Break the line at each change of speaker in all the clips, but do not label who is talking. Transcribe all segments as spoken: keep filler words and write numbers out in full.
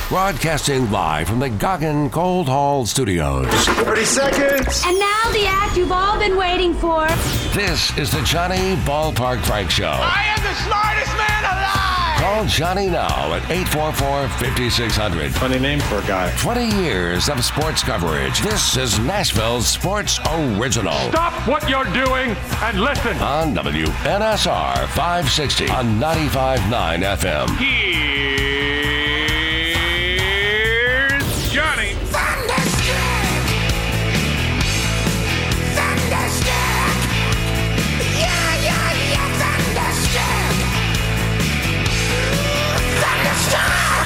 Broadcasting live from the Goggin Cold Hall Studios.
thirty seconds.
And now the act you've all been waiting for.
This is the Johnny Ballpark Frank Show.
I am the smartest man alive.
Call Johnny now at eight four four, five six zero zero.
Funny name for a guy.
twenty years of sports coverage. This is Nashville's Sports Original.
Stop what you're doing and listen.
On W N S R five sixty on ninety-five point nine F M.
Here's Johnny.
Thunderstruck. Thunderstruck. Yeah, yeah, yeah, thunderstruck. Thunderstruck.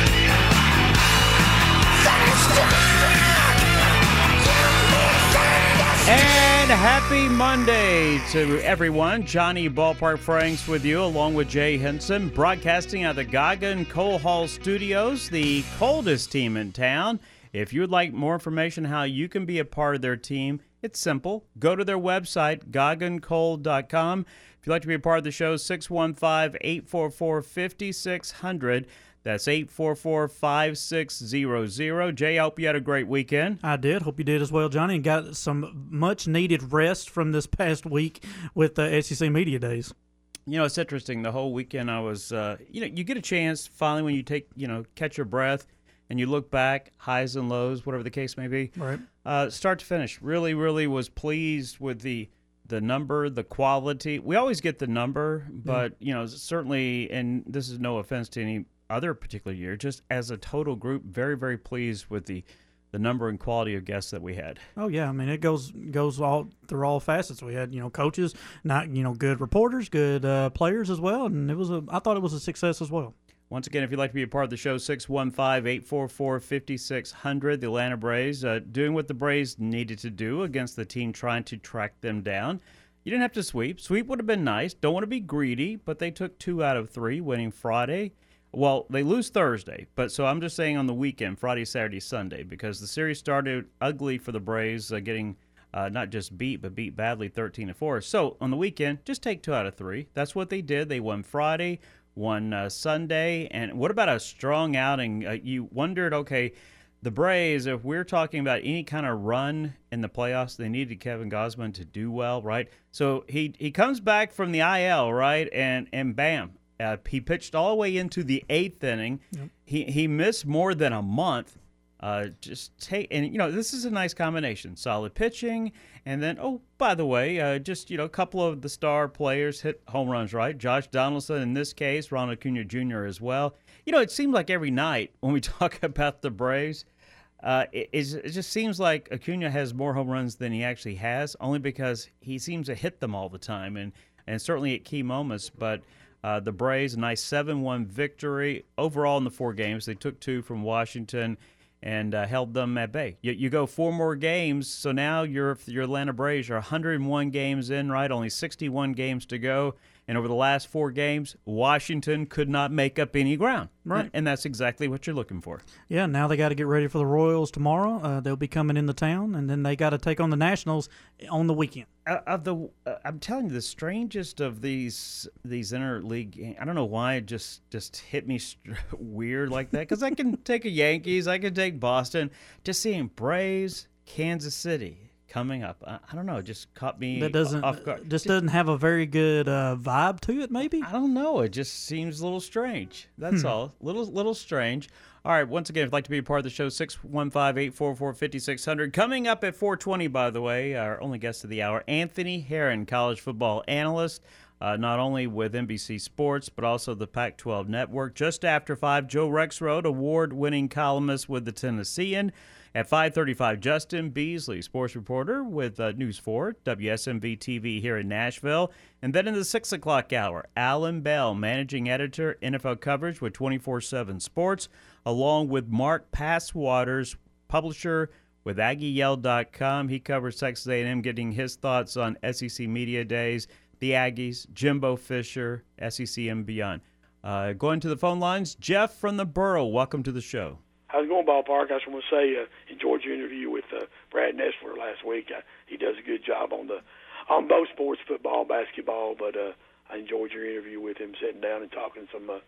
Thunderstruck.
And happy Monday to everyone. Johnny Ballpark Franks with you, along with Jay Henson, broadcasting out of the Goggin Coal Hall Studios, the coldest team in town. If you would like more information how you can be a part of their team, it's simple. Go to their website, goggin coal dot com. If you'd like to be a part of the show, six one five, eight four four, five six zero zero. That's eight four four, five six zero zero. Jay, I hope you had a great weekend.
I did. Hope you did as well, Johnny, and got some much-needed rest from this past week with the S E C Media Days.
You know, it's interesting. The whole weekend I was, uh, you know, you get a chance finally when you take, you know, catch your breath and you look back, highs and lows, whatever the case may be.
Right.
Uh, start to finish, really, really was pleased with the the number, the quality. We always get the number, but, you know, certainly, and this is no offense to any other particular year, just as a total group, very, very pleased with the the number and quality of guests that we had.
Oh yeah, I mean it goes goes all through all facets. We had you know coaches, not you know good reporters, good uh, players as well, and it was a I thought it was a success as well.
Once again, if you'd like to be a part of the show, six one five, eight four four, five six zero zero. The Atlanta Braves uh, doing what the Braves needed to do against the team trying to track them down. You didn't have to sweep. Sweep would have been nice. Don't want to be greedy, but they took two out of three, winning Friday. Well, they lose Thursday, but so I'm just saying on the weekend, Friday, Saturday, Sunday, because the series started ugly for the Braves, uh, getting uh, not just beat, but beat badly thirteen to four. So on the weekend, just take two out of three. That's what they did. They won Friday, won uh, Sunday, and what about a strong outing? Uh, you wondered, okay, the Braves, if we're talking about any kind of run in the playoffs, they needed Kevin Gausman to do well, right? So he he comes back from the I L, right, and and bam. Uh, he pitched all the way into the eighth inning. Yep. He he missed more than a month. Uh, just take and you know this is a nice combination: solid pitching, and then oh by the way, uh, just you know a couple of the star players hit home runs. Right, Josh Donaldson in this case, Ronald Acuna Junior as well. You know it seems like every night when we talk about the Braves, uh, it, it just seems like Acuna has more home runs than he actually has, only because he seems to hit them all the time, and and certainly at key moments, but. Uh, the Braves, a nice seven one victory. Overall in the four games, they took two from Washington and uh, held them at bay. You, you go four more games, so now your your Atlanta Braves are one hundred one games in, right? Only sixty-one games to go. And over the last four games, Washington could not make up any ground.
Right.
And, and that's exactly what you're looking for.
Yeah, now they got to get ready for the Royals tomorrow. Uh, they'll be coming into town, and then they got to take on the Nationals on the weekend.
Uh, of the, uh, I'm telling you, the strangest of these these interleague games, I don't know why it just, just hit me st- weird like that, because I can take a Yankees, I can take Boston. Just seeing Braves, Kansas City coming up, I, I don't know, it just caught me
that doesn't,
off guard.
Just doesn't have a very good uh, vibe to it, maybe?
I don't know. It just seems a little strange. That's hmm. all. Little little strange. All right, once again, if you'd like to be a part of the show, six one five, eight four four, five six zero zero. Coming up at four twenty, by the way, our only guest of the hour, Anthony Herron, college football analyst, uh, not only with N B C Sports, but also the Pac twelve Network. Just after five, Joe Rexrode, award-winning columnist with the Tennessean. At five thirty-five, Justin Beasley, sports reporter with uh, News four, W S M V T V here in Nashville. And then in the six o'clock hour, Alan Bell, managing editor, N F L coverage with twenty-four seven Sports, along with Mark Passwaters, publisher with Aggie Yell dot com. He covers Texas A and M, getting his thoughts on S E C Media Days, the Aggies, Jimbo Fisher, S E C and beyond. Uh, going to the phone lines, Jeff from the Borough, welcome to the show.
How's it going, Ballpark? I just want to say, uh, enjoyed your interview with uh, Brad Nessler last week. Uh, he does a good job on the on both sports, football, basketball. But uh, I enjoyed your interview with him, sitting down and talking some uh,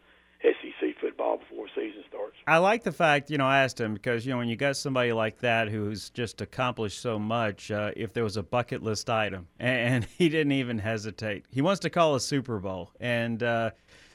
S E C football before season starts.
I like the fact, you know, I asked him because, you know, when you got somebody like that who's just accomplished so much, uh, if there was a bucket list item, and he didn't even hesitate. He wants to call a Super Bowl, and uh,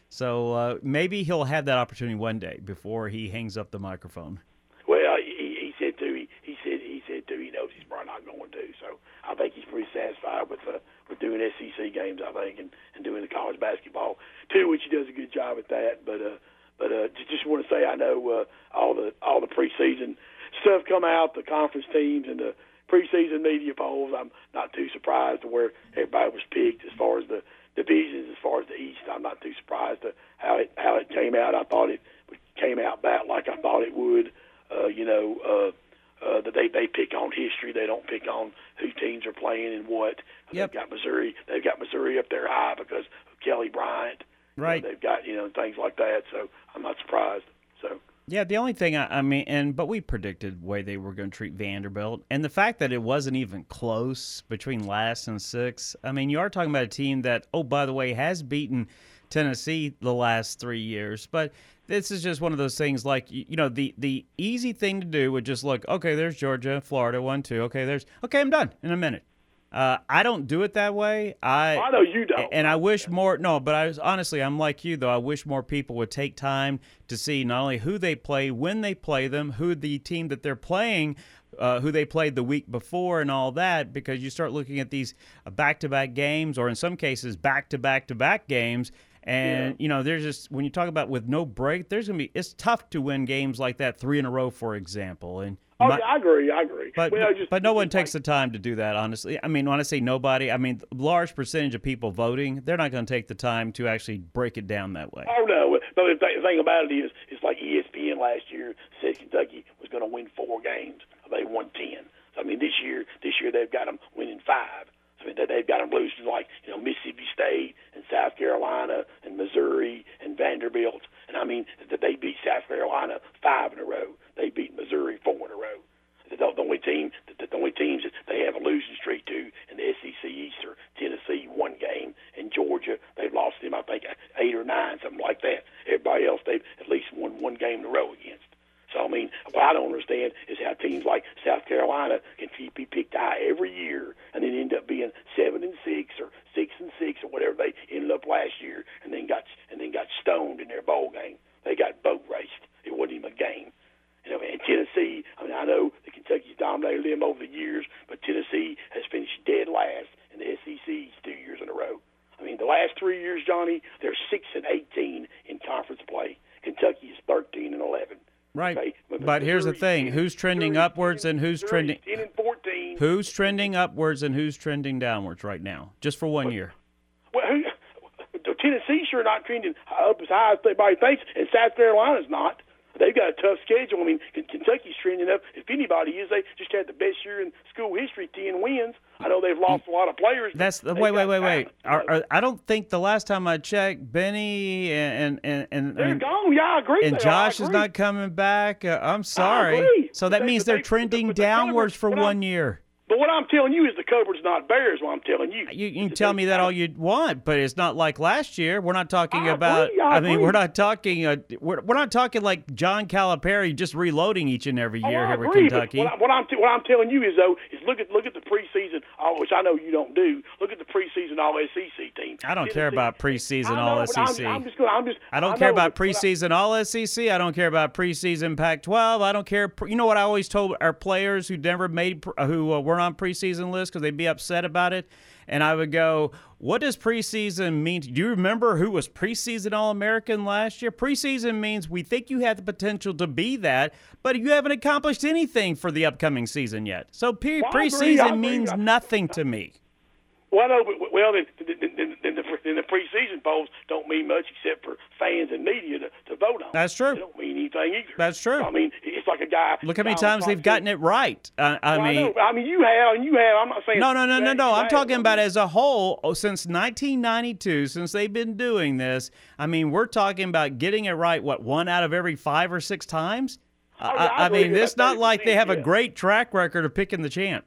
so uh, maybe he'll have that opportunity one day before he hangs up the microphone.
Well, he, he said too. He, he said he said too. He knows he's probably not going to. So I think he's pretty satisfied with uh, with doing S E C games. I think and, and doing the college basketball too, which he does a good job at that. But uh, but uh, just, just want to say I know uh, all the all the preseason stuff come out, the conference teams and the preseason media polls. I'm not too surprised to where everybody was picked as far as the divisions, as far as the East. I'm not too surprised to how it how it came out. I thought it came out about like I thought it would. Uh, you know, uh, uh, that they they pick on history. They don't pick on who teams are playing and what.
Yep.
They've got Missouri. They've got Missouri up there high because of Kelly Bryant.
Right.
You know, they've got you know things like that. So I'm not surprised. So.
Yeah, the only thing I, I mean, and but we predicted the way they were going to treat Vanderbilt, and the fact that it wasn't even close between last and sixth. I mean, you are talking about a team that, oh, by the way, has beaten Tennessee the last three years, but this is just one of those things like, you know, the, the easy thing to do would just look, okay, there's Georgia, Florida, one, two. Okay, there's, okay, I'm done in a minute. Uh, I don't do it that way. I
I know you don't.
And I wish more, no, but I was, honestly, I'm like you, though. I wish more people would take time to see not only who they play, when they play them, who the team that they're playing, uh, who they played the week before and all that, because you start looking at these back-to-back games, or in some cases back-to-back-to-back games. And, yeah. you know, there's just, when you talk about with no break, there's going to be, it's tough to win games like that three in a row, for example. And
oh,
might,
yeah, I agree, I agree.
But,
well, just,
but no one
like,
takes the time to do that, honestly. I mean, when I say nobody, I mean, large percentage of people voting, they're not going to take the time to actually break it down that way.
Oh, no. No, the thing about it is, it's like E S P N last year said Kentucky was going to win four games. They won ten. So, I mean, this year, this year they've got them winning five. I mean, they've got them losing like, you know, Mississippi State and South Carolina and Missouri and Vanderbilt. And, I mean, that they beat South Carolina five in a row. They beat Missouri four in a row. The, the only team, the, the only teams that they have a losing streak to in the S E C East are Tennessee, one game, and Georgia. They've lost them, I think, eight or nine, something like that. Everybody else, they've at least won one game in a row against. So, I mean, what I don't understand is how teams like South Carolina can be picked high every year and then end up being seven and six or six and six or whatever they ended up last year, and then got and then got stoned in their bowl game. They got boat raced. It wasn't even a game. You know, and Tennessee, I mean, I know that Kentucky's dominated them over the years, but Tennessee has finished dead last in the S E C two years in a row. I mean, the last three years, Johnny, they're six and eighteen in conference play. Kentucky is thirteen and eleven.
Right,
okay?
but, but here's the thing: who's trending
Missouri's
upwards
ten,
and who's
Missouri's
trending?
ten and fourteen.
Who's trending upwards and who's trending downwards right now, just for one year?
Well, who, Tennessee's sure not trending up as high as everybody thinks, and South Carolina's not. They've got a tough schedule. I mean, Kentucky's trending up. If anybody is, they just had the best year in school history, ten wins. I know they've lost a lot of players.
That's wait, wait, wait, wait. Are, are, I don't think the last time I checked, Benny and and and
they're
and,
gone. Yeah, I agree.
and Josh is not coming back. Uh, I'm sorry.
I agree.
So that
They-
means
they-
they're trending
but the
downwards for
cupboard-
one year.
But what I'm telling you is the cupboard's not bare, is what I'm telling you.
You, you can tell me that all you want, but it's not like last year. We're not talking
I
about.
agree, I
mean,
agree.
we're not talking. Uh, we're, we're not talking like John Calipari just reloading each and every
Oh,
year
I
here with
agree, but
Kentucky.
What, I, what I'm t- what I'm telling you is though is look at look at the preseason, uh, which I know you don't do. Look at the preseason All S E C team.
I don't care
Tennessee-
about preseason
I know,
All
but
S E C.
I'm, I'm just gonna, I'm just.
I don't
I
care
know,
about
but what I-
preseason All S E C. I don't care about preseason Pac twelve. I don't care. You know what I always told our players who never made, who uh, weren't on preseason lists because they'd be upset about it, and I would go, "What does preseason mean? Do you remember who was preseason All-American last year? Preseason means we think you have the potential to be that, but you haven't accomplished anything for the upcoming season yet. So pre-
Well, I agree,
preseason
I agree.
means nothing to me."
Well, no, but, well, then, then, then, then, the, then the preseason polls don't mean much except for fans and media to, to vote on.
That's true.
They don't mean anything either.
That's true.
I mean, it's like a guy.
Look how many
Donald
times they've
Trump
gotten
said-
it right. Uh, I
Well, I
mean.
know. I mean, you have, and you have. I'm not saying.
No, no, no, no, no.
you
I'm
have.
talking
I
about
mean,
as a whole. Oh, since nineteen ninety-two, since they've been doing this, I mean, we're talking about getting it right, what, one out of every five or six times?
Oh, yeah,
I,
I
I mean,
agree.
it's
That's
not like they have a
yeah.
great track record of picking the champ.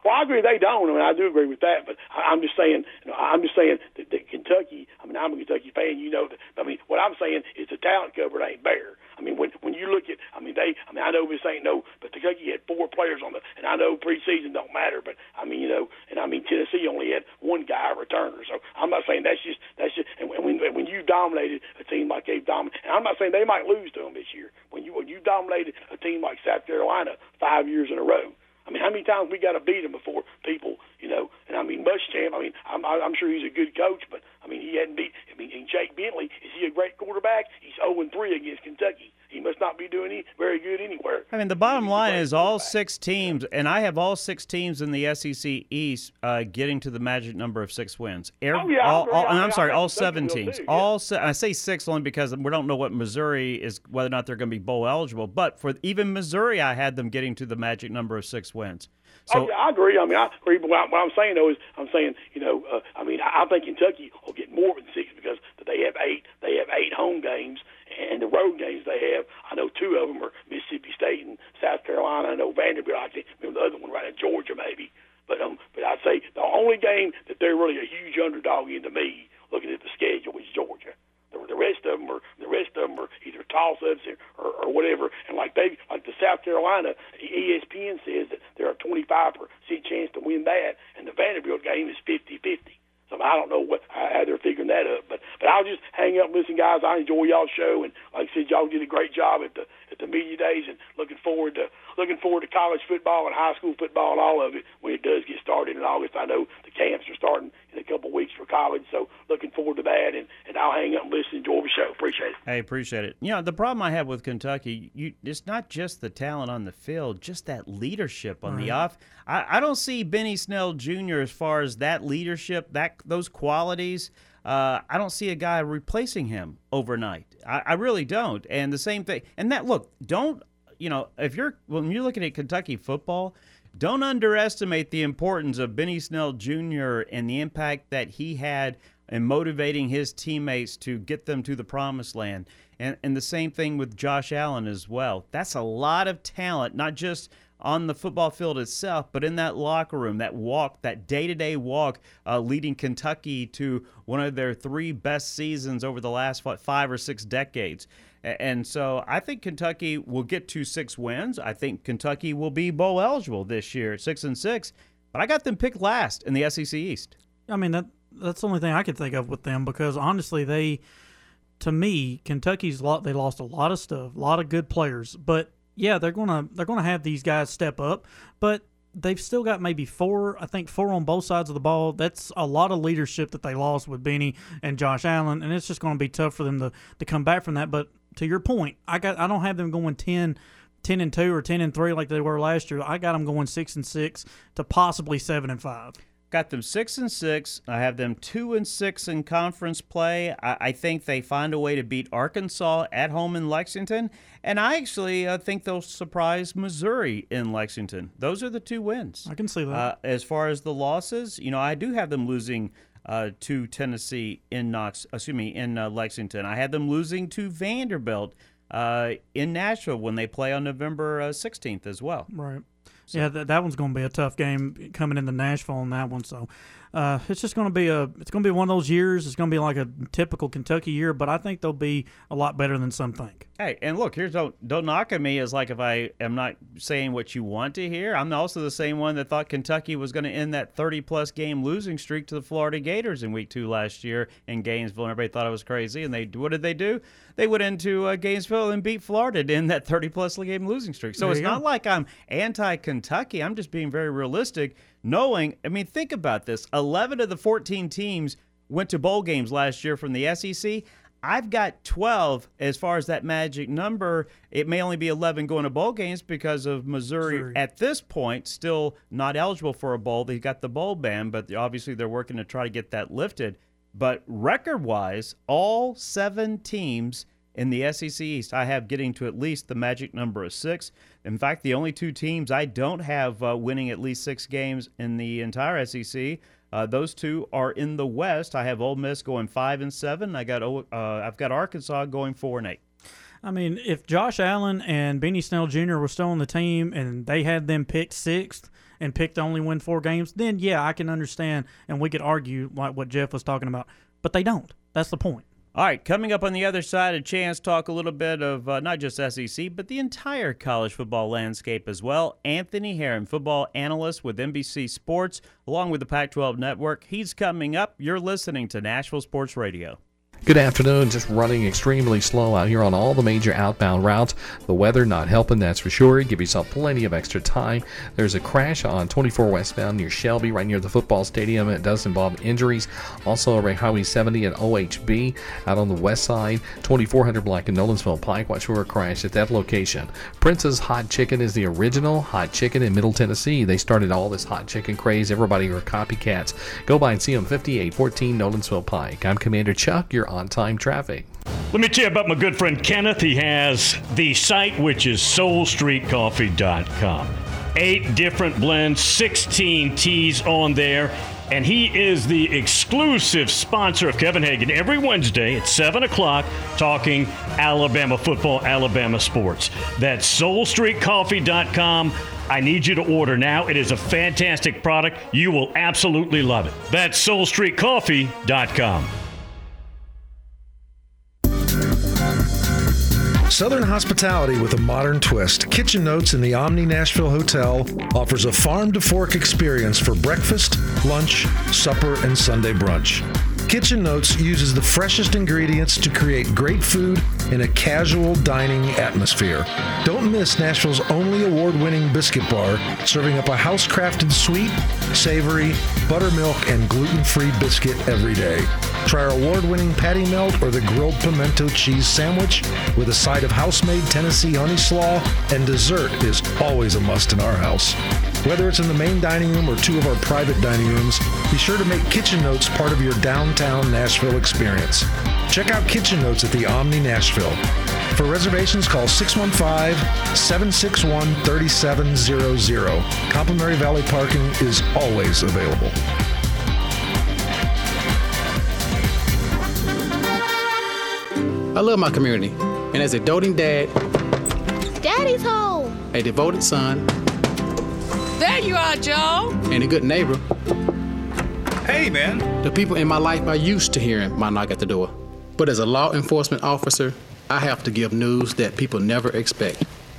well, I agree they don't. I mean, I do agree with that, but I, I'm just saying, you know, I'm just saying that, that Kentucky. I mean, I'm a Kentucky fan. You know that. I mean, what I'm saying is the talent cupboard ain't bare. I mean, when when you look at, I mean, they. I mean, I know this ain't no, but Kentucky had four players on the, and I know preseason don't matter, but I mean, you know, and I mean Tennessee only had one guy a returner. So I'm not saying that's just that's just. And when when you dominated a team like they've dominated, and I'm not saying they might lose to them this year. When you when you dominated a team like South Carolina five years in a row. I mean, how many times we got to beat him before people, you know? And I mean, Muschamp. I mean, I'm I'm sure he's a good coach, but I mean, he hadn't beat. I mean, and Jake Bentley, is he a great quarterback? He's oh and three against Kentucky. He must not be doing any, very good anywhere.
I mean, the bottom line is all six teams, and I have all six teams in the S E C East uh, getting to the magic number of six wins. Every,
oh, yeah,
all, all,
I
and I'm
mean,
sorry,
I
all
Kentucky
seven
will
teams.
too,
all
yeah.
se- I say six only because we don't know what Missouri is, whether or not they're going to be bowl eligible. But for even Missouri, I had them getting to the magic number of six wins. So,
oh, yeah, I agree. I mean, I agree. But what, what I'm saying though is, I'm saying, you know, uh, I mean, I, I think Kentucky will get more than six because they have eight. They have eight home games, and the road games they have. I know two of them are Mississippi State and South Carolina. I know Vanderbilt. I think maybe the other one right in Georgia, maybe. But um, but I'd say the only game that they're really a huge underdog in to me, looking at the schedule, is Georgia. The, the rest of them are the rest of them are either toss-ups or, or, or whatever. And like they, like the South Carolina, E S P N says that there are twenty-five percent chance to win that, and the Vanderbilt game is fifty-fifty. So I don't know what how they're figuring that up, but but I'll just hang up and listen, guys. I enjoy y'all's show, and like I said, y'all did a great job at the at the media days, and looking forward to looking forward to college football and high school football and all of it when it does get started in August. I know the camps are starting in a couple of weeks for college, so looking forward to that. And, and I'll hang up and listen. Enjoy the show. Appreciate it.
I appreciate it. You know, the problem I have with Kentucky, you, it's not just the talent on the field, just that leadership on right. the off. I, I don't see Benny Snell Junior as far as that leadership, that those qualities. Uh, I don't see a guy replacing him overnight. I, I really don't. And the same thing. And that look, don't you know if you're when you're looking at Kentucky football, don't underestimate the importance of Benny Snell Junior and the impact that he had in motivating his teammates to get them to the promised land. And, and the same thing with Josh Allen as well. That's a lot of talent, not just on the football field itself, but in that locker room, that walk, that day-to-day walk, uh, leading Kentucky to one of their three best seasons over the last what, five or six decades. And so I think Kentucky will get to six wins. I think Kentucky will be bowl eligible this year, six and six. But I got them picked last in the S E C East.
I mean, that that's the only thing I could think of with them because honestly, they, to me, Kentucky's lot they lost a lot of stuff, a lot of good players. But yeah, they're gonna they're gonna have these guys step up, but they've still got maybe four, I think four on both sides of the ball. That's a lot of leadership that they lost with Benny and Josh Allen, and it's just going to be tough for them to, to come back from that. But to your point, I got I don't have them going ten, ten and two or ten and three like they were last year. I got them going six and six to possibly seven and five.
Got them six and six. I have them two and six in conference play. I, I think they find a way to beat Arkansas at home in Lexington, and I actually uh, think they'll surprise Missouri in Lexington. Those are the two wins.
I can see that.
Uh, as far as the losses, you know, I do have them losing uh, to Tennessee in Knox. Excuse me, in uh, Lexington. I had them losing to Vanderbilt uh, in Nashville when they play on November uh, sixteenth as well.
Right. So. Yeah, that, that one's going to be a tough game coming into Nashville on that one. So uh, it's just going to be a it's going to be one of those years. It's going to be like a typical Kentucky year, but I think they'll be a lot better than some think.
Hey, and look, here's don't don't knock at me as like if I am not saying what you want to hear. I'm also the same one that thought Kentucky was going to end that thirty plus game losing streak to the Florida Gators in week two last year in Gainesville. And everybody thought it was crazy, and they what did they do? They went into uh, Gainesville and beat Florida to end that thirty plus game losing streak. So
there
it's
you
not
go.
like I'm anti-Kentucky. I'm just being very realistic, knowing, I mean, think about this. eleven of the fourteen teams went to bowl games last year from the S E C. I've got twelve as far as that magic number. It may only be eleven going to bowl games because of Missouri,
Missouri.
at this point still not eligible for a bowl. They got the bowl ban, but obviously they're working to try to get that lifted. But record-wise, all seven teams in the S E C East I have getting to at least the magic number of six. In fact, the only two teams I don't have uh, winning at least six games in the entire S E C, uh, those two are in the West. I have Ole Miss going five and seven. I got uh, I've got Arkansas going four and eight.
I mean, if Josh Allen and Benny Snell Junior were still on the team and they had them picked sixth, and pick to only win four games, then yeah, I can understand and we could argue like what Jeff was talking about. But they don't. That's the point.
All right, coming up on the other side, a chance to talk a little bit of uh, not just S E C, but the entire college football landscape as well. Anthony Herron, football analyst with N B C Sports, along with the Pac twelve Network. He's coming up. You're listening to Nashville Sports Radio.
Good afternoon. Just running extremely slow out here on all the major outbound routes. The weather not helping, that's for sure. Give yourself plenty of extra time. There's a crash on twenty-four westbound near Shelby, right near the football stadium. It does involve injuries. Also, around Highway seventy at O H B out on the west side. twenty-four hundred block in Nolensville Pike. Watch for a crash at that location. Prince's Hot Chicken is the original hot chicken in Middle Tennessee. They started all this hot chicken craze. Everybody are copycats. Go by and see them, fifty-eight fourteen Nolensville Pike. I'm Commander Chuck. You're on-time traffic.
Let me tell you about my good friend Kenneth. He has the site, which is soul street coffee dot com. Eight different blends, sixteen teas on there, and he is the exclusive sponsor of Kevin Hagan every Wednesday at seven o'clock talking Alabama football, Alabama sports. That's soul street coffee dot com. I need you to order now. It is a fantastic product. You will absolutely love it. That's soul street coffee dot com.
Southern hospitality with a modern twist. Kitchen Notes in the Omni Nashville Hotel offers a farm-to-fork experience for breakfast, lunch, supper, and Sunday brunch. Kitchen Notes uses the freshest ingredients to create great food in a casual dining atmosphere. Don't miss Nashville's only award-winning biscuit bar, serving up a house-crafted sweet, savory, buttermilk, and gluten-free biscuit every day. Try our award-winning patty melt or the grilled pimento cheese sandwich with a side of house-made Tennessee honey slaw, and dessert is always a must in our house. Whether it's in the main dining room or two of our private dining rooms, be sure to make Kitchen Notes part of your downtown Nashville experience. Check out Kitchen Notes at the Omni Nashville. For reservations, call six one five, seven six one, three seven zero zero. Complimentary valet parking is always available.
I love my community, and as a doting dad,
Daddy's home.
a devoted son,
There you are, Joe.
and a good neighbor,
Hey, man.
the people in my life are used to hearing my knock at the door. But as a law enforcement officer, I have to give news that people never expect.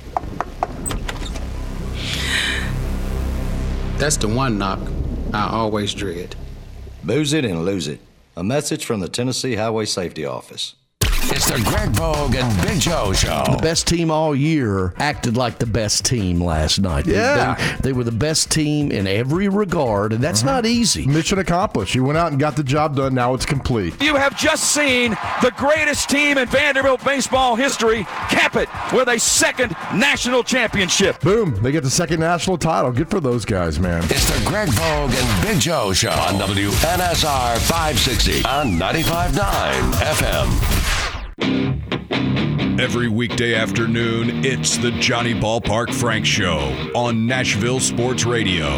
That's the one knock I always dread.
Booze it and lose it. A message from the Tennessee Highway Safety Office.
It's the Greg Vogue and Big Joe Show.
The best team all year acted like the best team last night. They-
Yeah.
They, they were the best team in every regard, and that's not easy.
Mission accomplished. You went out and got the job done. Now it's complete.
You have just seen the greatest team in Vanderbilt baseball history cap it with a second national championship.
Boom. They get the second national title. Good for those guys, man.
It's the Greg Vogue and Big Joe Show on W N S R five sixty on ninety-five point nine F M.
Every weekday afternoon, it's the Johnny Ballpark Frank Show on Nashville Sports Radio.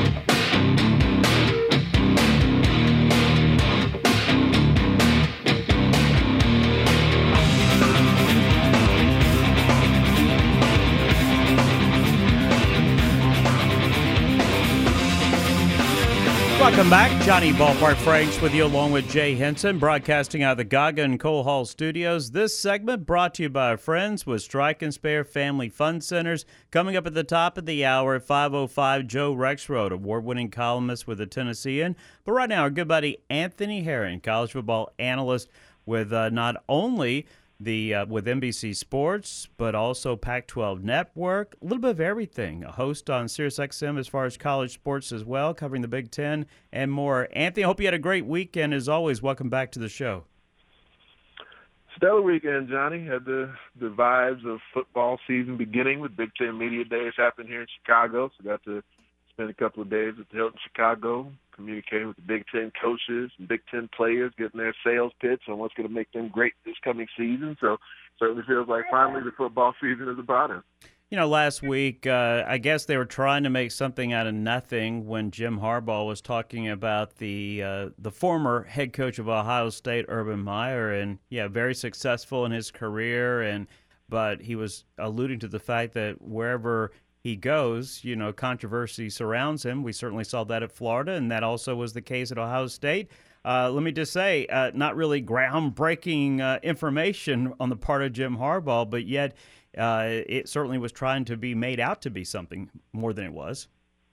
Welcome back. Johnny Ballpark Franks with you along with Jay Henson, broadcasting out of the Gaga and Cole Hall studios. This segment brought to you by our friends with Strike and Spare Family Fun Centers. Coming up at the top of the hour at five oh five, Joe Rexroad, award-winning columnist with the Tennessean. But right now, our good buddy Anthony Herron, college football analyst with uh, not only the uh, with N B C Sports, but also Pac twelve Network, a little bit of everything. A host on SiriusXM as far as college sports as well, covering the Big Ten and more. Anthony, I hope you had a great weekend. As always, welcome back to the show.
Stellar weekend, Johnny. Had the the vibes of football season beginning with Big Ten Media Days happening here in Chicago. So got to spend a couple of days at the Hilton Chicago, communicating with the Big Ten coaches and Big Ten players, getting their sales pitch on what's going to make them great this coming season. So certainly feels like finally the football season is about us.
You know, last week, uh, I guess they were trying to make something out of nothing when Jim Harbaugh was talking about the uh, the former head coach of Ohio State, Urban Meyer, and, yeah, very successful in his career, and but he was alluding to the fact that wherever he goes, you know, controversy surrounds him. We certainly saw that at Florida, and that also was the case at Ohio State. Uh, let me just say, uh, not really groundbreaking uh, information on the part of Jim Harbaugh, but yet uh, it certainly was trying to be made out to be something more than it was.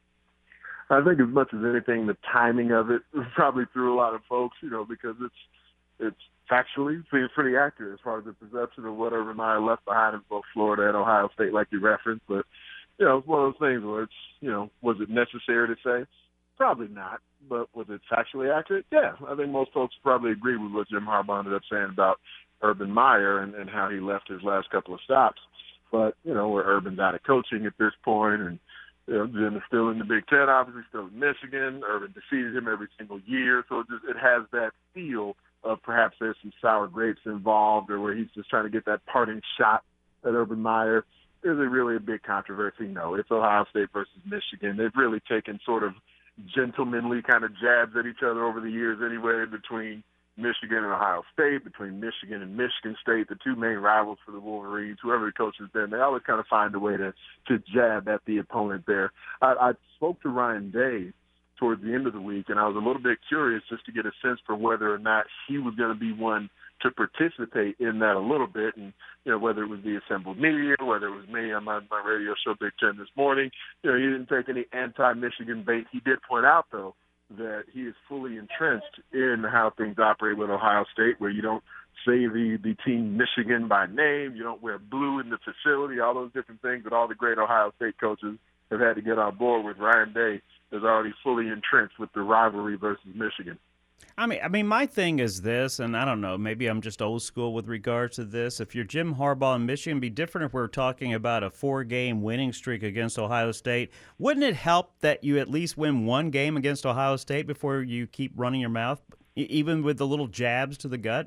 I think as much as anything, the timing of it probably threw a lot of folks, you know, because it's it's factually pretty accurate as far as the perception of what Urban Meyer left behind in both Florida and Ohio State, like you referenced. But, you know, it's one of those things where it's, you know, was it necessary to say? Probably not. But was it factually accurate? Yeah. I think most folks probably agree with what Jim Harbaugh ended up saying about Urban Meyer and, and how he left his last couple of stops. But, you know, where Urban's out of coaching at this point, and you know, Jim is still in the Big Ten, obviously still in Michigan. Urban defeated him every single year. So it, just, it has that feel of perhaps there's some sour grapes involved, or where he's just trying to get that parting shot at Urban Meyer. Is it really a big controversy? No. It's Ohio State versus Michigan. They've really taken sort of gentlemanly kind of jabs at each other over the years anyway, between Michigan and Ohio State, between Michigan and Michigan State, the two main rivals for the Wolverines. Whoever the coach has been, they always kind of find a way to, to jab at the opponent there. I, I spoke to Ryan Day towards the end of the week, and I was a little bit curious just to get a sense for whether or not he was going to be one to participate in that a little bit, and you know, whether it was the assembled media, whether it was me on my, my radio show Big Ten this morning. You know, he didn't take any anti-Michigan bait. He did point out, though, that he is fully entrenched in how things operate with Ohio State, where you don't say the, the team Michigan by name, you don't wear blue in the facility, all those different things that all the great Ohio State coaches have had to get on board with. Ryan Day is already fully entrenched with the rivalry versus Michigan.
I mean, I mean, my thing is this, and I don't know, maybe I'm just old school with regards to this. If you're Jim Harbaugh in Michigan, it'd be different if we're talking about a four-game winning streak against Ohio State. Wouldn't it help that you at least win one game against Ohio State before you keep running your mouth, even with the little jabs to the gut?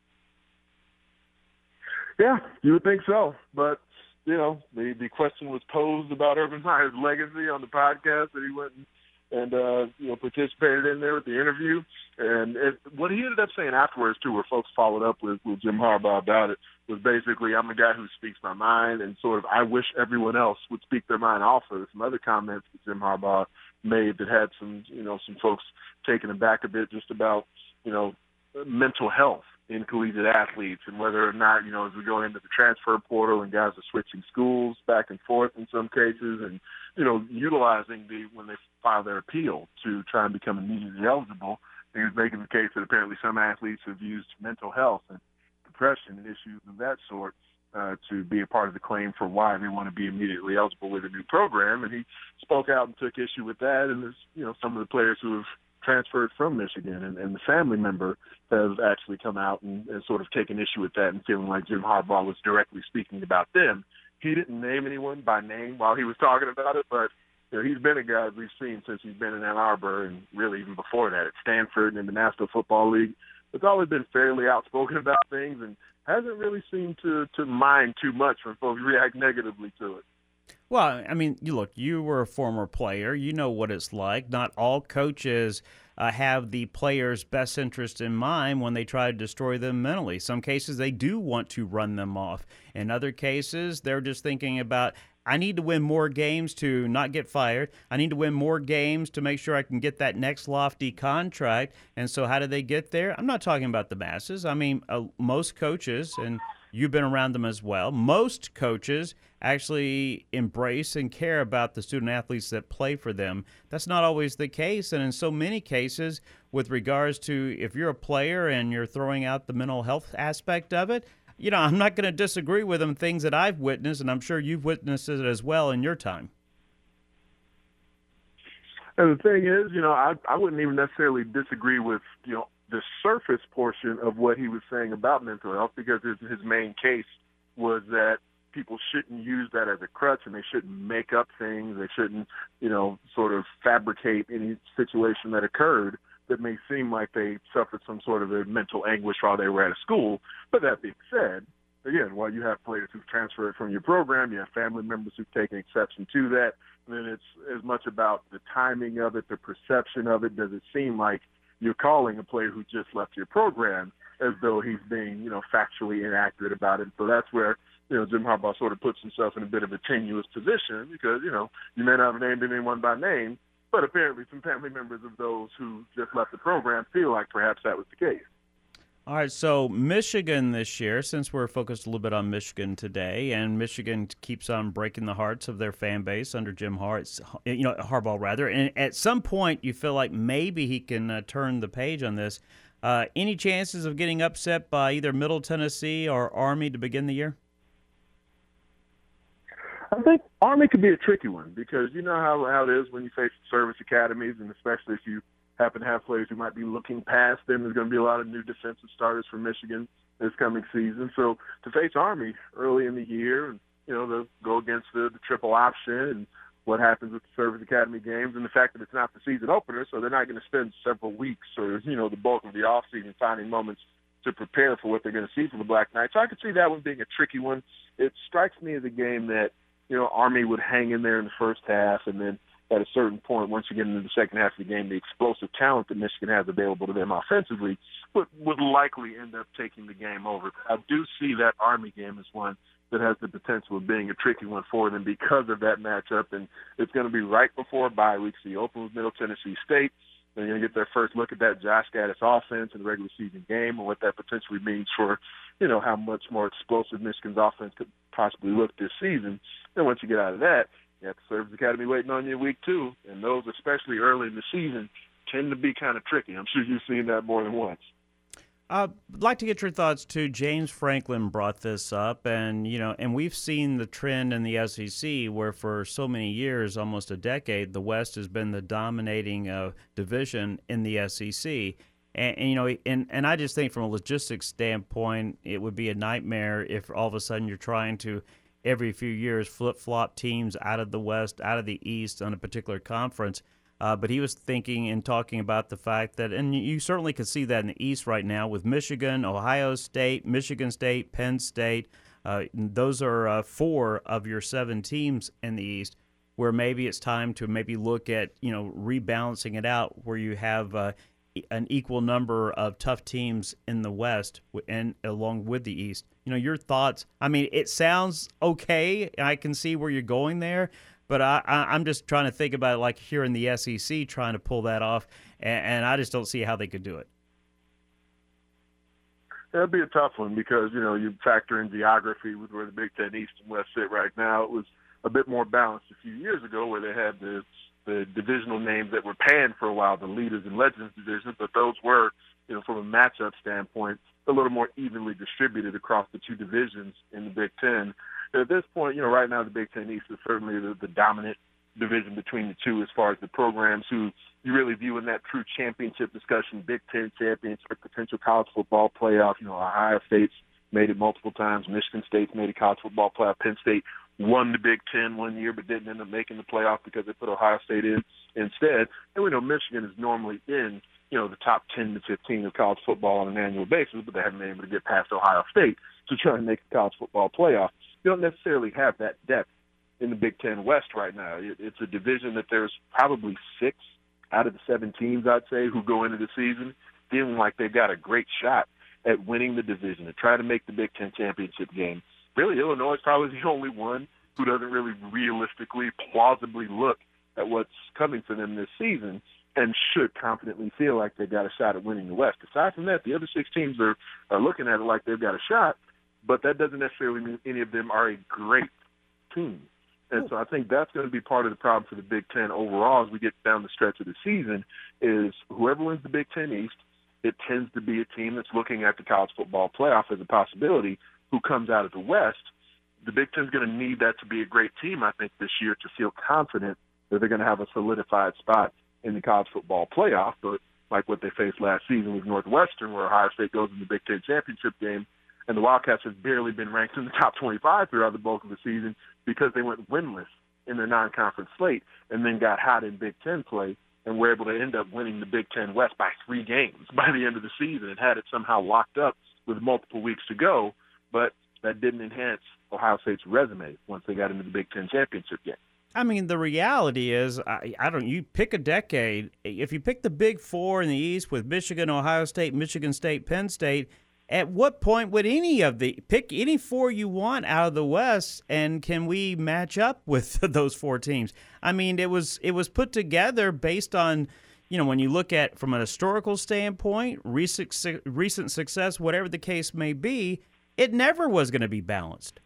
Yeah, you would think so. But, you know, the, the question was posed about Urban Meyer's legacy on the podcast that he went and and, uh, you know, participated in there with the interview. And it, what he ended up saying afterwards, too, where folks followed up with, with Jim Harbaugh about it, was basically, I'm a guy who speaks my mind, and sort of I wish everyone else would speak their mind also. Some other comments that Jim Harbaugh made that had some, you know, some folks taken aback a bit just about, you know, mental health in collegiate athletes, and whether or not, you know, as we go into the transfer portal and guys are switching schools back and forth in some cases, and, you know, utilizing the, when they file their appeal to try and become immediately eligible, he was making the case that apparently some athletes have used mental health and depression and issues of that sort uh, to be a part of the claim for why they want to be immediately eligible with a new program. And he spoke out and took issue with that. And there's, you know, some of the players who have transferred from Michigan and, and the family member have actually come out and, and sort of taken issue with that and feeling like Jim Harbaugh was directly speaking about them. He didn't name anyone by name while he was talking about it, but you know, he's been a guy we've seen since he's been in Ann Arbor, and really even before that at Stanford and in the National Football League. It's always been fairly outspoken about things and hasn't really seemed to, to mind too much when folks react negatively to it.
Well, I mean, you look, you were a former player. You know what it's like. Not all coaches uh, have the player's best interest in mind when they try to destroy them mentally. Some cases, they do want to run them off. In other cases, they're just thinking about, I need to win more games to not get fired. I need to win more games to make sure I can get that next lofty contract. And so how do they get there? I'm not talking about the masses. I mean, uh, most coaches, and you've been around them as well, most coaches actually embrace and care about the student athletes that play for them. That's not always the case. And in so many cases, with regards to if you're a player and you're throwing out the mental health aspect of it, you know, I'm not going to disagree with them, things that I've witnessed, and I'm sure you've witnessed it as well in your time.
And the thing is, you know, I, I wouldn't even necessarily disagree with, you know, the surface portion of what he was saying about mental health, because his, his main case was that people shouldn't use that as a crutch, and they shouldn't make up things. They shouldn't, you know, sort of fabricate any situation that occurred that may seem like they suffered some sort of a mental anguish while they were at a school. But that being said, again, while you have players who've transferred from your program, you have family members who've taken exception to that, then it's as much about the timing of it, the perception of it. Does it seem like you're calling a player who just left your program as though he's being, you know, factually inaccurate about it? So that's where you know, Jim Harbaugh sort of puts himself in a bit of a tenuous position because, you know, you may not have named anyone by name, but apparently some family members of those who just left the program feel like perhaps that was the case.
All right, so Michigan this year, since we're focused a little bit on Michigan today, and Michigan keeps on breaking the hearts of their fan base under Jim Har- you know, Harbaugh, rather, and at some point you feel like maybe he can uh, turn the page on this. Uh, any chances of getting upset by either Middle Tennessee or Army to begin the year?
I think Army could be a tricky one because you know how, how it is when you face service academies, and especially if you happen to have players who might be looking past them. There's going to be a lot of new defensive starters for Michigan this coming season. So to face Army early in the year, and you know, to go against the, the triple option and what happens with the service academy games, and the fact that it's not the season opener, so they're not going to spend several weeks or you know the bulk of the offseason finding moments to prepare for what they're going to see from the Black Knights. So I could see that one being a tricky one. It strikes me as a game that you know Army would hang in there in the first half, and then at a certain point, once you get into the second half of the game, the explosive talent that Michigan has available to them offensively would, would likely end up taking the game over. I do see that Army game as one that has the potential of being a tricky one for them because of that matchup, and it's going to be right before a bye week. So you open with Middle Tennessee State, then you're going to get their first look at that Josh Gaddis offense in the regular season game and what that potentially means for, you know, how much more explosive Michigan's offense could possibly look this season. Then once you get out of that, you have the Service Academy waiting on you week two, and those, especially early in the season, tend to be kind of tricky. I'm sure you've seen that more than once.
Uh, I'd like to get your thoughts too. James Franklin brought this up, and you know, and we've seen the trend in the S E C where for so many years, almost a decade, the West has been the dominating uh, division in the S E C. And, and you know, and and I just think from a logistics standpoint, it would be a nightmare if all of a sudden you're trying to every few years flip-flop teams out of the West, out of the East on a particular conference. Uh, but he was thinking and talking about the fact that, and you certainly can see that in the East right now with Michigan, Ohio State, Michigan State, Penn State. Uh, those are uh, four of your seven teams in the East where maybe it's time to maybe look at, you know, rebalancing it out where you have uh, an equal number of tough teams in the West and along with the East. You know, your thoughts. I mean, it sounds okay. I can see where you're going there, but I, I, I'm just trying to think about it like here in the S E C trying to pull that off, and, and I just don't see how they could do it.
That'd be a tough one because, you know, you factor in geography with where the Big Ten East and West sit right now. It was a bit more balanced a few years ago where they had the the divisional names that were panned for a while, the Leaders and Legends divisions, but those were, you know, from a matchup standpoint, a little more evenly distributed across the two divisions in the Big Ten. And at this point, you know, right now the Big Ten East is certainly the, the dominant division between the two as far as the programs who you really view in that true championship discussion, Big Ten championship, potential college football playoff. You know, Ohio State's made it multiple times. Michigan State's made a college football playoff. Penn State won the Big Ten one year but didn't end up making the playoff because they put Ohio State in instead. And we know Michigan is normally in, you know, the top ten to fifteen of college football on an annual basis, but they haven't been able to get past Ohio State to try and make the college football playoff. You don't necessarily have that depth in the Big Ten West right now. It, it's a division that there's probably six out of the seven teams, I'd say, who go into the season feeling like they've got a great shot at winning the division and try to make the Big Ten championship game. Really, Illinois is probably the only one who doesn't really realistically, plausibly look at what's coming for them this season and should confidently feel like they've got a shot at winning the West. Aside from that, the other six teams are, are looking at it like they've got a shot, but that doesn't necessarily mean any of them are a great team. And so I think that's going to be part of the problem for the Big Ten overall as we get down the stretch of the season is whoever wins the Big Ten East, it tends to be a team that's looking at the college football playoff as a possibility who comes out of the West. The Big Ten's going to need that to be a great team, I think, this year to feel confident that they're going to have a solidified spot in the college football playoff. But like what they faced last season with Northwestern, where Ohio State goes in the Big Ten championship game, and the Wildcats have barely been ranked in the top twenty-five throughout the bulk of the season because they went winless in their non-conference slate and then got hot in Big Ten play and were able to end up winning the Big Ten West by three games by the end of the season and had it somehow locked up with multiple weeks to go. But that didn't enhance Ohio State's resume once they got into the Big Ten championship game.
I mean, the reality is, I, I don't. You pick a decade. If you pick the Big Four in the East with Michigan, Ohio State, Michigan State, Penn State, At what point would any of the pick any four you want out of the West, and can we match up with those four teams? I mean, it was it was put together based on, you know, when you look at from an historical standpoint, recent recent success, whatever the case may be, it never was going to be balanced.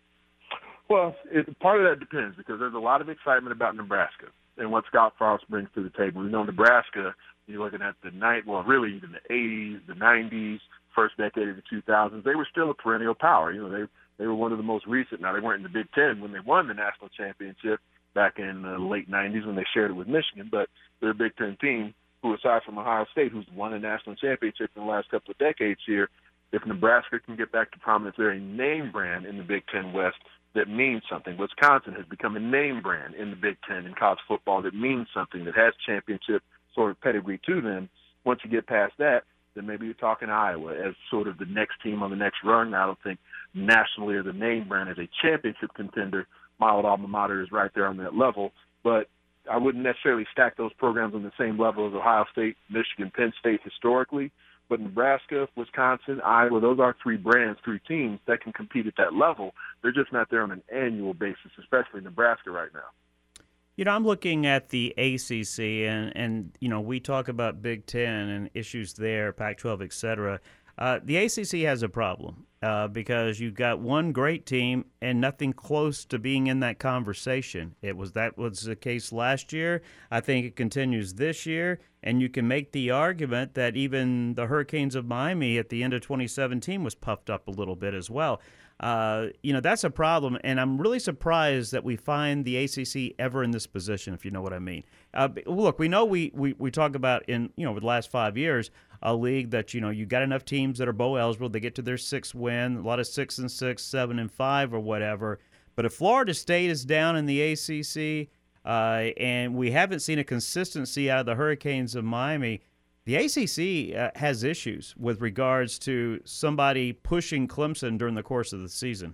Well, it, part of that depends because there's a lot of excitement about Nebraska and what Scott Frost brings to the table. You know, Nebraska, you're looking at the night, well, really even the eighties, the nineties. First decade of the two thousands, they were still a perennial power. You know, they they were one of the most recent. Now, they weren't in the Big Ten when they won the national championship back in the late nineties when they shared it with Michigan, but they're a Big Ten team who, aside from Ohio State, who's won a national championship in the last couple of decades here, if Nebraska can get back to prominence, they're a name brand in the Big Ten West that means something. Wisconsin has become a name brand in the Big Ten in college football that means something, that has championship sort of pedigree to them. Once you get past that, then maybe you're talking Iowa as sort of the next team on the next rung. I don't think nationally or the name brand as a championship contender, my old alma mater is right there on that level. But I wouldn't necessarily stack those programs on the same level as Ohio State, Michigan, Penn State historically. But Nebraska, Wisconsin, Iowa, those are three brands, three teams that can compete at that level. They're just not there on an annual basis, especially Nebraska right now.
You know, I'm looking at the A C C, and, and you know, we talk about Big Ten and issues there, Pac twelve, et cetera. Uh, the A C C has a problem uh, because you've got one great team and nothing close to being in that conversation. It was that was the case last year. I think it continues this year, and you can make the argument that even the Hurricanes of Miami at the end of twenty seventeen was puffed up a little bit as well. Uh, you know, that's a problem, and I'm really surprised that we find the A C C ever in this position, if you know what I mean. Uh, look, we know we, we, we talk about in, you know, over the last five years, a league that, you know, you got enough teams that are bowl eligible, they get to their sixth win, a lot of six and six, seven and five or whatever. But if Florida State is down in the A C C, uh, and we haven't seen a consistency out of the Hurricanes of Miami, the A C C uh, has issues with regards to somebody pushing Clemson during the course of the season.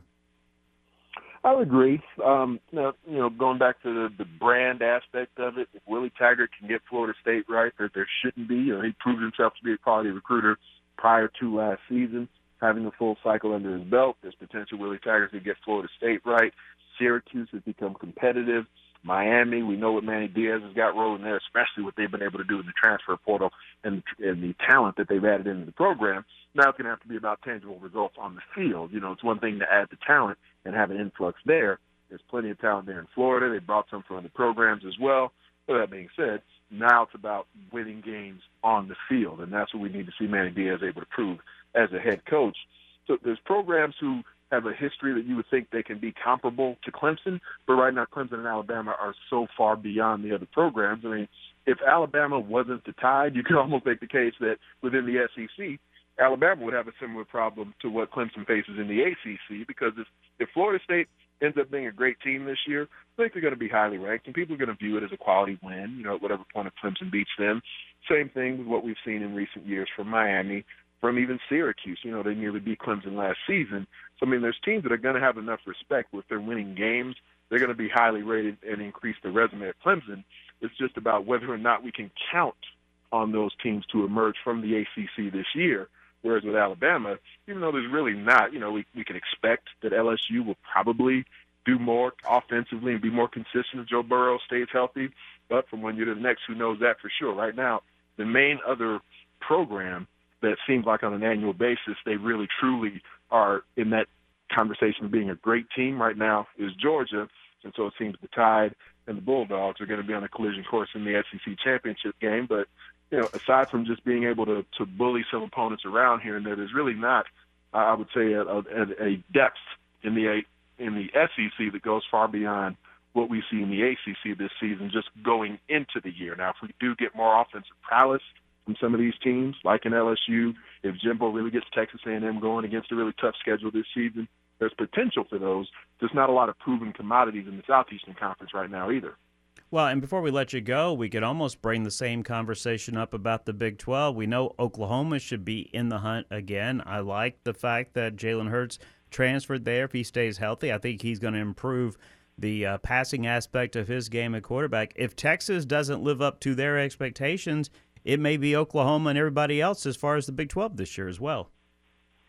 I would agree. Um, you, know, you know, going back to the, the brand aspect of it, if Willie Taggart can get Florida State right, there, there shouldn't be. You know, he proved himself to be a quality recruiter prior to last season, having a full cycle under his belt. There's potential Willie Taggart to get Florida State right. Syracuse has become competitive. Miami, we know what Manny Diaz has got rolling there, especially what they've been able to do in the transfer portal and, and the talent that they've added into the program. Now it's going to have to be about tangible results on the field. You know, it's one thing to add the talent and have an influx there. There's plenty of talent there in Florida. They brought some from other programs as well. But that being said, now it's about winning games on the field, and that's what we need to see Manny Diaz able to prove as a head coach. So there's programs who have a history that you would think they can be comparable to Clemson, but right now Clemson and Alabama are so far beyond the other programs. I mean, if Alabama wasn't the Tide, you could almost make the case that within the S E C, Alabama would have a similar problem to what Clemson faces in the A C C, because if, if Florida State ends up being a great team this year, I think they're going to be highly ranked, and people are going to view it as a quality win, you know, at whatever point if Clemson beats them. Same thing with what we've seen in recent years from Miami, from even Syracuse. You know, they nearly beat Clemson last season. So, I mean, there's teams that are going to have enough respect with their winning games. They're going to be highly rated and increase their resume at Clemson. It's just about whether or not we can count on those teams to emerge from the A C C this year. Whereas with Alabama, even though there's really not, you know, we, we can expect that L S U will probably do more offensively and be more consistent if Joe Burrow stays healthy. But from one year to the next, who knows that for sure? Right now, the main other program that seems like on an annual basis they really truly are in that conversation of being a great team right now is Georgia. And so it seems the Tide and the Bulldogs are going to be on a collision course in the S E C championship game. But, you know, aside from just being able to, to bully some opponents around here and there, there's really not, I would say, a, a, a depth in the in the S E C that goes far beyond what we see in the A C C this season just going into the year. Now, if we do get more offensive prowess from some of these teams, like in L S U, if Jimbo really gets Texas A and M going against a really tough schedule this season, there's potential for those. There's not a lot of proven commodities in the Southeastern Conference right now either.
Well, and before we let you go, we could almost bring the same conversation up about the Big twelve. We know Oklahoma should be in the hunt again. I like the fact that Jalen Hurts transferred there. If he stays healthy, I think he's going to improve the uh, passing aspect of his game at quarterback. If Texas doesn't live up to their expectations, it may be Oklahoma and everybody else as far as the Big twelve this year as well.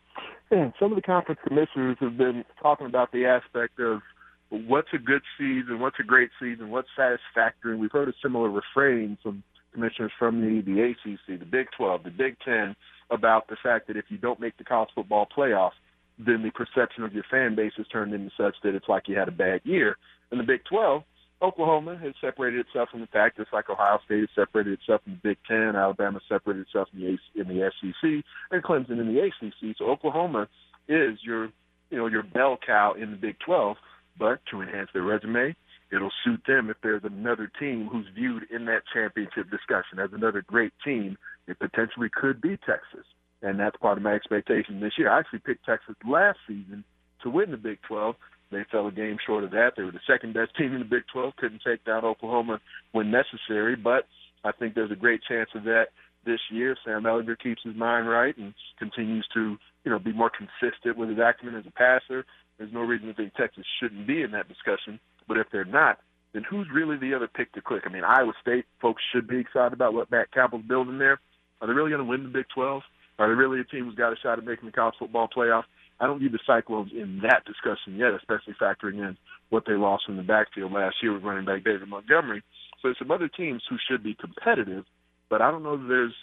And some of the conference commissioners have been talking about the aspect of what's a good season, what's a great season, what's satisfactory. And we've heard a similar refrain from commissioners from the, the A C C, the Big twelve, the Big ten, about the fact that if you don't make the college football playoffs, then the perception of your fan base is turned into such that it's like you had a bad year. In the Big twelve, Oklahoma has separated itself from the fact, just like Ohio State has separated itself from the Big Ten, Alabama separated itself from the, in the S E C, and Clemson in the A C C. So Oklahoma is your, you know, your bell cow in the Big twelve, but to enhance their resume, it'll suit them if there's another team who's viewed in that championship discussion as another great team. It potentially could be Texas, and that's part of my expectation this year. I actually picked Texas last season to win the Big twelve. They fell a game short of that. They were the second-best team in the Big twelve, couldn't take down Oklahoma when necessary, but I think there's a great chance of that this year. Sam Ehlinger keeps his mind right and continues to, you know, be more consistent with his acumen as a passer. There's no reason to think Texas shouldn't be in that discussion, but if they're not, then who's really the other pick to click? I mean, Iowa State folks should be excited about what Matt Campbell's building there. Are they really going to win the Big twelve? Are they really a team who's got a shot at making the college football playoff? I don't view the Cyclones in that discussion yet, especially factoring in what they lost in the backfield last year with running back David Montgomery. So there's some other teams who should be competitive, but I don't know that there's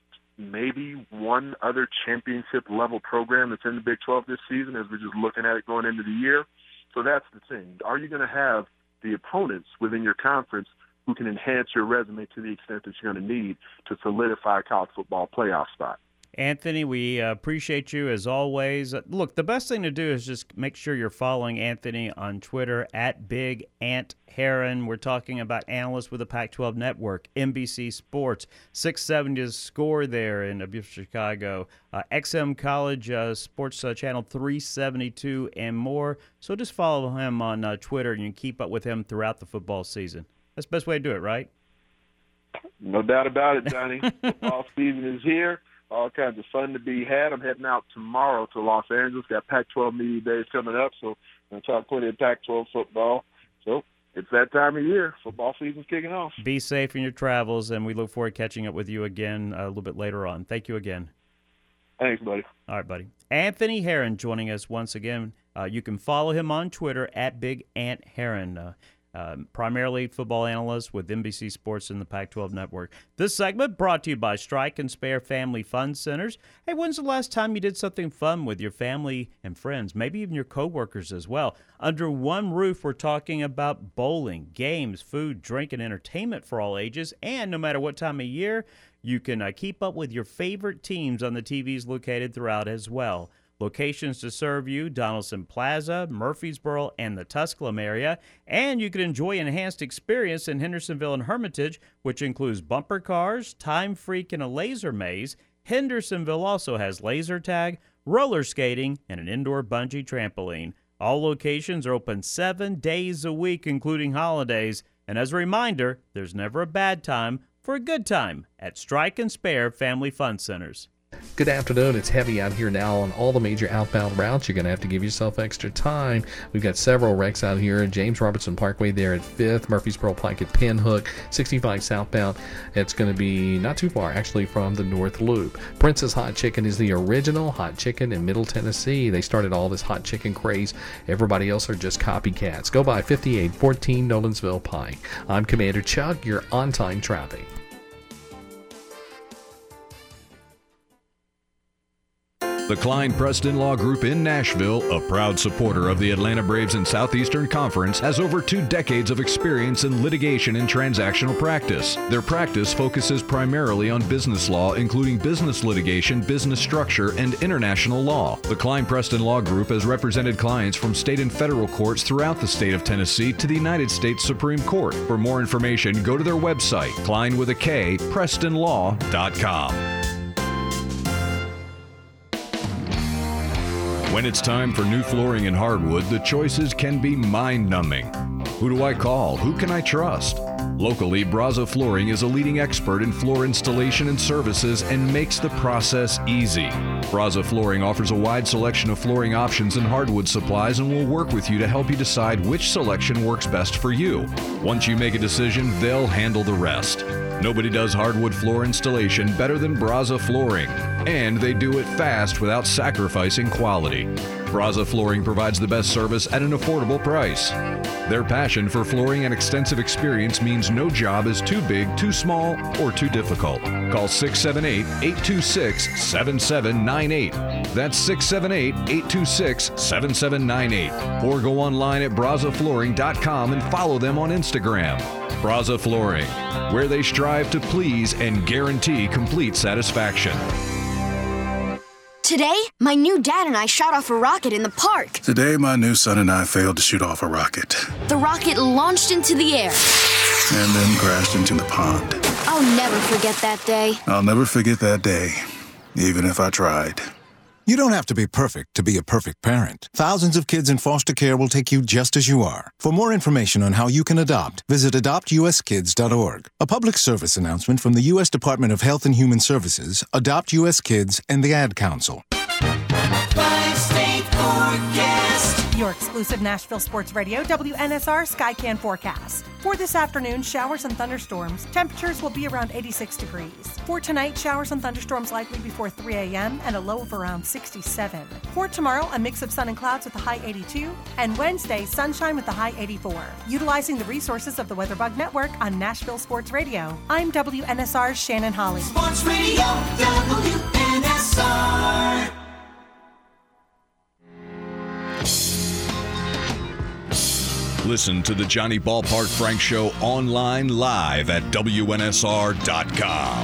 maybe one other championship-level program that's in the Big twelve this season as we're just looking at it going into the year. So that's the thing. Are you going to have the opponents within your conference who can enhance your resume to the extent that you're going to need to solidify a college football playoff spot?
Anthony, we uh, appreciate you as always. Uh, look, the best thing to do is just make sure you're following Anthony on Twitter at Big Ant Heron. We're talking about analysts with the Pac twelve Network, N B C Sports, six seventy to Score there in Chicago, uh, X M College uh, Sports uh, Channel three seventy-two, and more. So just follow him on uh, Twitter, and you can keep up with him throughout the football season. That's the best way to do it, right?
No doubt about it, Johnny. Football season is here. All kinds of fun to be had. I'm heading out tomorrow to Los Angeles. Got Pac twelve Media Days coming up, so I'm going to talk plenty of Pac twelve football. So it's that time of year. Football season's kicking off.
Be safe in your travels, and we look forward to catching up with you again a little bit later on. Thank you again.
Thanks, buddy.
All right, buddy. Anthony Heron joining us once again. Uh, you can follow him on Twitter at Big Ant Heron. Uh, Uh, primarily football analyst with N B C Sports and the Pac twelve Network. This segment brought to you by Strike and Spare Family Fun Centers. Hey, when's the last time you did something fun with your family and friends, maybe even your coworkers as well? Under one roof, we're talking about bowling, games, food, drink, and entertainment for all ages. And no matter what time of year, you can uh, keep up with your favorite teams on the T Vs located throughout as well. Locations to serve you, Donaldson Plaza, Murfreesboro, and the Tusculum area. And you can enjoy an enhanced experience in Hendersonville and Hermitage, which includes bumper cars, Time Freak, and a laser maze. Hendersonville also has laser tag, roller skating, and an indoor bungee trampoline. All locations are open seven days a week, including holidays. And as a reminder, there's never a bad time for a good time at Strike and Spare Family Fun Centers.
Good afternoon. It's heavy out here now on all the major outbound routes. You're going to have to give yourself extra time. We've got several wrecks out here. James Robertson Parkway there at fifth, Murfreesboro Pike at Pinhook, sixty-five southbound. It's going to be not too far, actually, from the North Loop. Princess Hot Chicken is the original hot chicken in Middle Tennessee. They started all this hot chicken craze. Everybody else are just copycats. Go by fifty-eight fourteen Nolensville Pike. I'm Commander Chuck. You're on-time traffic.
The Klein Preston Law Group in Nashville, a proud supporter of the Atlanta Braves and Southeastern Conference, has over two decades of experience in litigation and transactional practice. Their practice focuses primarily on business law, including business litigation, business structure, and international law. The Klein Preston Law Group has represented clients from state and federal courts throughout the state of Tennessee to the United States Supreme Court. For more information, go to their website, Klein with a K, preston law dot com. When it's time for new flooring and hardwood, the choices can be mind-numbing. Who do I call? Who can I trust? Locally, Braza Flooring is a leading expert in floor installation and services and makes the process easy. Braza Flooring offers a wide selection of flooring options and hardwood supplies and will work with you to help you decide which selection works best for you. Once you make a decision, they'll handle the rest. Nobody does hardwood floor installation better than Braza Flooring, and they do it fast without sacrificing quality. Braza Flooring provides the best service at an affordable price. Their passion for flooring and extensive experience means no job is too big, too small, or too difficult. Call six seven eight, eight two six, seven seven nine eight. That's six seven eight, eight two six, seven seven nine eight. Or go online at braza flooring dot com and follow them on Instagram. Braza Flooring, where they strive to please and guarantee complete satisfaction.
Today, my new dad and I shot off a rocket in the park.
Today, my new son and I failed to shoot off a rocket.
The rocket launched into the air
and then crashed into the pond.
I'll never forget that day.
I'll never forget that day, even if I tried.
You don't have to be perfect to be a perfect parent. Thousands of kids in foster care will take you just as you are. For more information on how you can adopt, visit adopt u s kids dot org. A public service announcement from the U S Department of Health and Human Services, Adopt U S Kids, and the Ad Council.
Five-state forecast. Your exclusive Nashville Sports Radio, W N S R Skycan forecast. For this afternoon, showers and thunderstorms. Temperatures will be around eighty-six degrees. For tonight, showers and thunderstorms likely before three a.m. and a low of around sixty-seven. For tomorrow, a mix of sun and clouds with a high eighty-two. And Wednesday, sunshine with a high eighty-four. Utilizing the resources of the WeatherBug Network on Nashville Sports Radio. I'm W N S R's Shannon Holly. Sports Radio, W N S R.
Listen to the Johnny Ballpark Frank Show online live at W N S R dot com.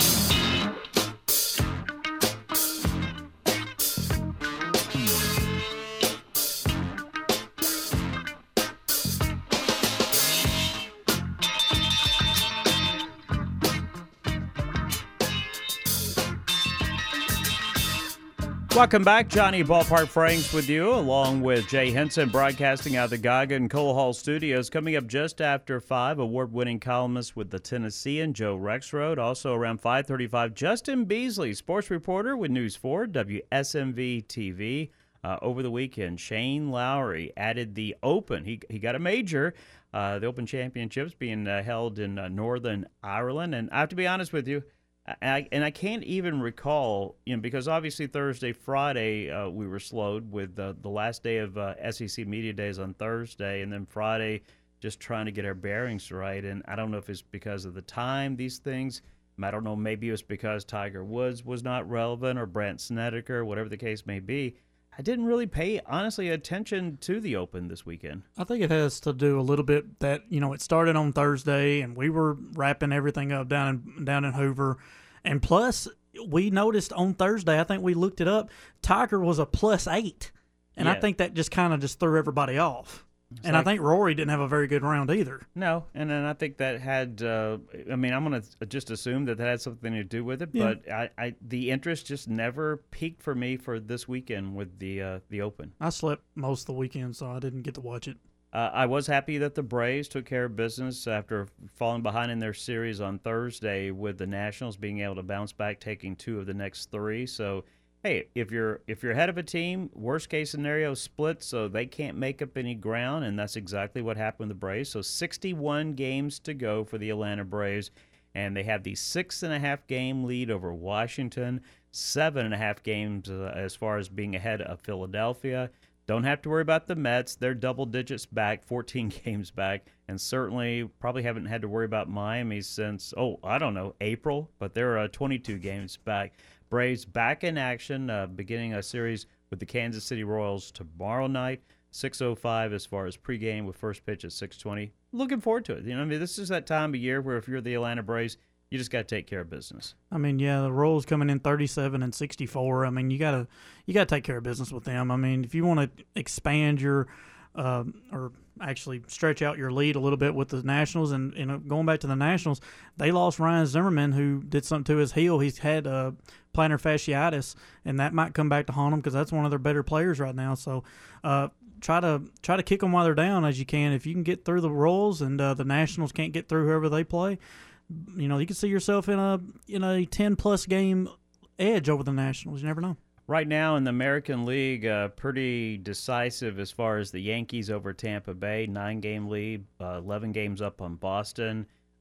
Welcome back. Johnny Ballpark Franks with you, along with Jay Henson, broadcasting out of the Gaga and Cole Hall Studios. Coming up just after five, award-winning columnist with the Tennessean, Joe Rexrode. Also around five thirty-five, Justin Beasley, sports reporter with News four, W S M V T V. Uh, over the weekend, Shane Lowry added the Open. He he got a major. Uh, the Open Championships being uh, held in uh, Northern Ireland. And I have to be honest with you, I, and I can't even recall, you know, because obviously Thursday, Friday, uh, we were slowed with uh, the last day of uh, S E C Media Days on Thursday, and then Friday just trying to get our bearings right. And I don't know if it's because of the time, these things. I don't know, maybe it was because Tiger Woods was not relevant or Brandt Snedeker, whatever the case may be. I didn't really pay, honestly, attention to the Open this weekend.
I think it has to do a little bit that, you know, it started on Thursday and we were wrapping everything up down in, down in Hoover. And plus, we noticed on Thursday, I think we looked it up, Tiger was a plus eight. And
Yeah.
I think that just kind of just threw everybody off.
It's
and
like-
I think Rory didn't have a very good round either.
No, and then I think that had, uh, I mean, I'm going to just assume that that had something to do with it,
Yeah.
but I, I, the interest just never peaked for me for this weekend with the uh, the Open.
I slept most of the weekend, so I didn't get to watch it.
Uh, I was happy that the Braves took care of business after falling behind in their series on Thursday with the Nationals being able to bounce back, taking two of the next three. So, hey, if you're if you're ahead of a team, worst case scenario, split, so they can't make up any ground, and that's exactly what happened with the Braves. So sixty-one games to go for the Atlanta Braves, and they have the six and a half game lead over Washington, seven and a half games uh, as far as being ahead of Philadelphia. Don't have to worry about the Mets. They're double digits back, fourteen games back, and certainly probably haven't had to worry about Miami since, oh, I don't know, April, but they're uh, twenty-two games back. Braves back in action, uh, beginning a series with the Kansas City Royals tomorrow night, six oh five as far as pregame with first pitch at six twenty. Looking forward to it. You know, I mean, this is that time of year where if you're the Atlanta Braves, you just got to take care of business.
I mean, yeah, the Royals coming in thirty-seven and sixty-four. I mean, you gotta you gotta take care of business with them. I mean, if you want to expand your uh, or actually stretch out your lead a little bit with the Nationals, and, and going back to the Nationals, they lost Ryan Zimmerman, who did something to his heel. He's had uh, plantar fasciitis, and that might come back to haunt him because that's one of their better players right now. So, uh, try to try to kick them while they're down as you can. If you can get through the Royals and uh, the Nationals can't get through whoever they play, you know, you can see yourself in a in a ten plus game edge over the Nationals. You never know.
Right now in the American League, uh, pretty decisive as far as the Yankees over Tampa Bay, nine game lead, uh, eleven games up on Boston.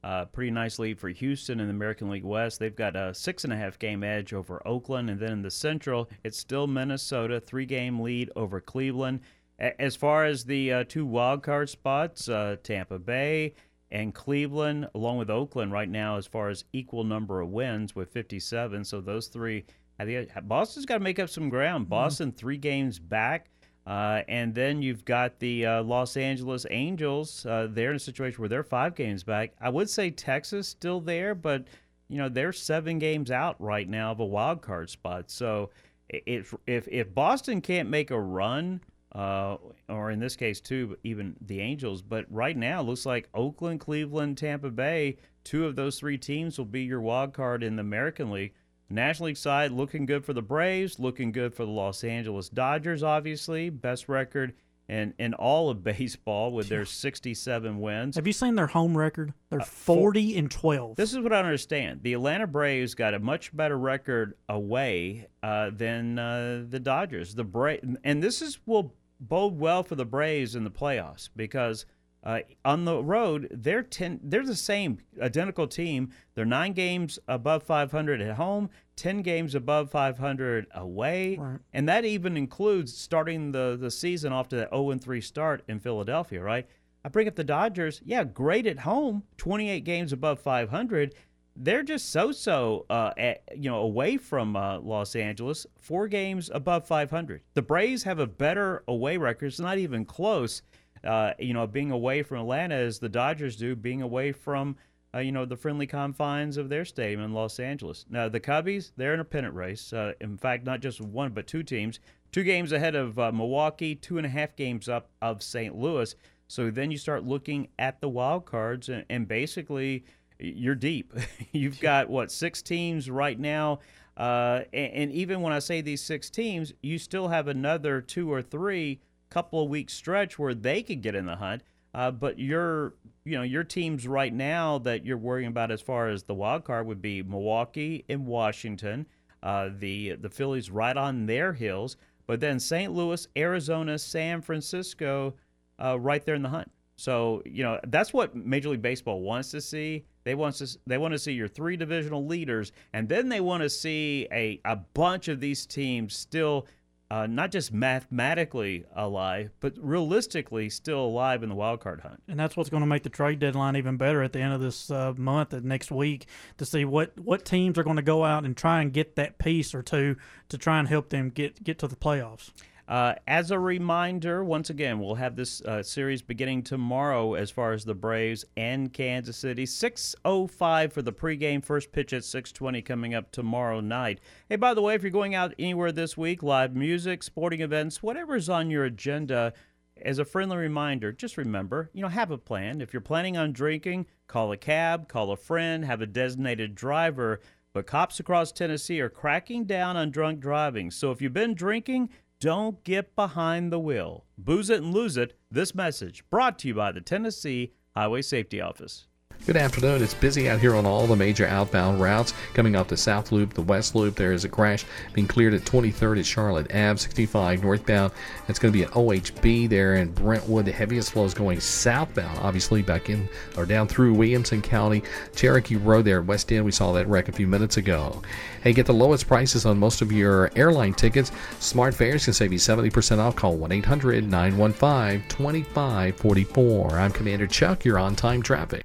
Uh, pretty nice lead for Houston in the American League West. They've got a six and a half game edge over Oakland. And then in the Central, it's still Minnesota, three game lead over Cleveland. A- as far as the uh, two wild card spots, uh, Tampa Bay and Cleveland, along with Oakland right now, as far as equal number of wins with fifty-seven. So those three, I think Boston's got to make up some ground. Boston, three games back. Uh, and then you've got the uh, Los Angeles Angels. Uh, they're in a situation where they're five games back. I would say Texas still there, but you know they're seven games out right now of a wild card spot. So if if if Boston can't make a run, uh, or in this case too, even the Angels, but right now it looks like Oakland, Cleveland, Tampa Bay, two of those three teams will be your wild card in the American League. National League side looking good for the Braves, looking good for the Los Angeles Dodgers, obviously. Best record in, in all of baseball with their sixty-seven wins.
Have you seen their home record? They're
Uh,
forty and twelve.
This is what I don't understand. The Atlanta Braves got a much better record away uh, than uh, the Dodgers. The Bra- And this is will bode well for the Braves in the playoffs because Uh, on the road, they're ten. They're the same, identical team. They're nine games above five hundred at home, ten games above five hundred away,
Right.
and that even includes starting the, the season off to that oh and three start in Philadelphia. Right? I bring up the Dodgers. Yeah, great at home, twenty-eight games above five hundred. They're just so-so, uh, at, you know, away from uh, Los Angeles, four games above five hundred. The Braves have a better away record. It's not even close. Uh, you know, being away from Atlanta as the Dodgers do, being away from, uh, you know, the friendly confines of their stadium in Los Angeles. Now, the Cubbies, they're in a pennant race. Uh, in fact, not just one, but two teams. Two games ahead of uh, Milwaukee, two and a half games up of Saint Louis. So then you start looking at the wild cards, and, and basically you're deep. You've got, what, six teams right now. Uh, and, and even when I say these six teams, you still have another two or three couple of weeks stretch where they could get in the hunt, uh, but your you know your teams right now that you're worrying about as far as the wild card would be Milwaukee and Washington, uh, the the Phillies right on their heels, but then Saint Louis, Arizona, San Francisco, uh, right there in the hunt. So you know that's what Major League Baseball wants to see. They want to they want to see your three divisional leaders, and then they want to see a a bunch of these teams still. Uh, not just mathematically alive, but realistically still alive in the wild card hunt.
And that's what's going to make the trade deadline even better at the end of this uh, month and next week to see what, what teams are going to go out and try and get that piece or two to try and help them get, get to the playoffs.
Uh, as a reminder, once again, we'll have this uh, series beginning tomorrow as far as the Braves and Kansas City. six oh five for the pregame, first pitch at six twenty coming up tomorrow night. Hey, by the way, if you're going out anywhere this week, live music, sporting events, whatever's on your agenda, as a friendly reminder, just remember, you know, have a plan. If you're planning on drinking, call a cab, call a friend, have a designated driver. But cops across Tennessee are cracking down on drunk driving. So if you've been drinking, don't get behind the wheel. Booze it and lose it. This message brought to you by the Tennessee Highway Safety Office.
Good afternoon. It's busy out here on all the major outbound routes. Coming up the South Loop, the West Loop, there is a crash being cleared at twenty-third at Charlotte Avenue, sixty-five northbound. It's going to be at O H B there in Brentwood. The heaviest flow is going southbound, obviously back in or down through Williamson County. Cherokee Road there at West End. We saw that wreck a few minutes ago. Hey, get the lowest prices on most of your airline tickets. Smart Fares can save you seventy percent off. Call one eight hundred nine one five two five four four. I'm Commander Chuck. You're on time traffic.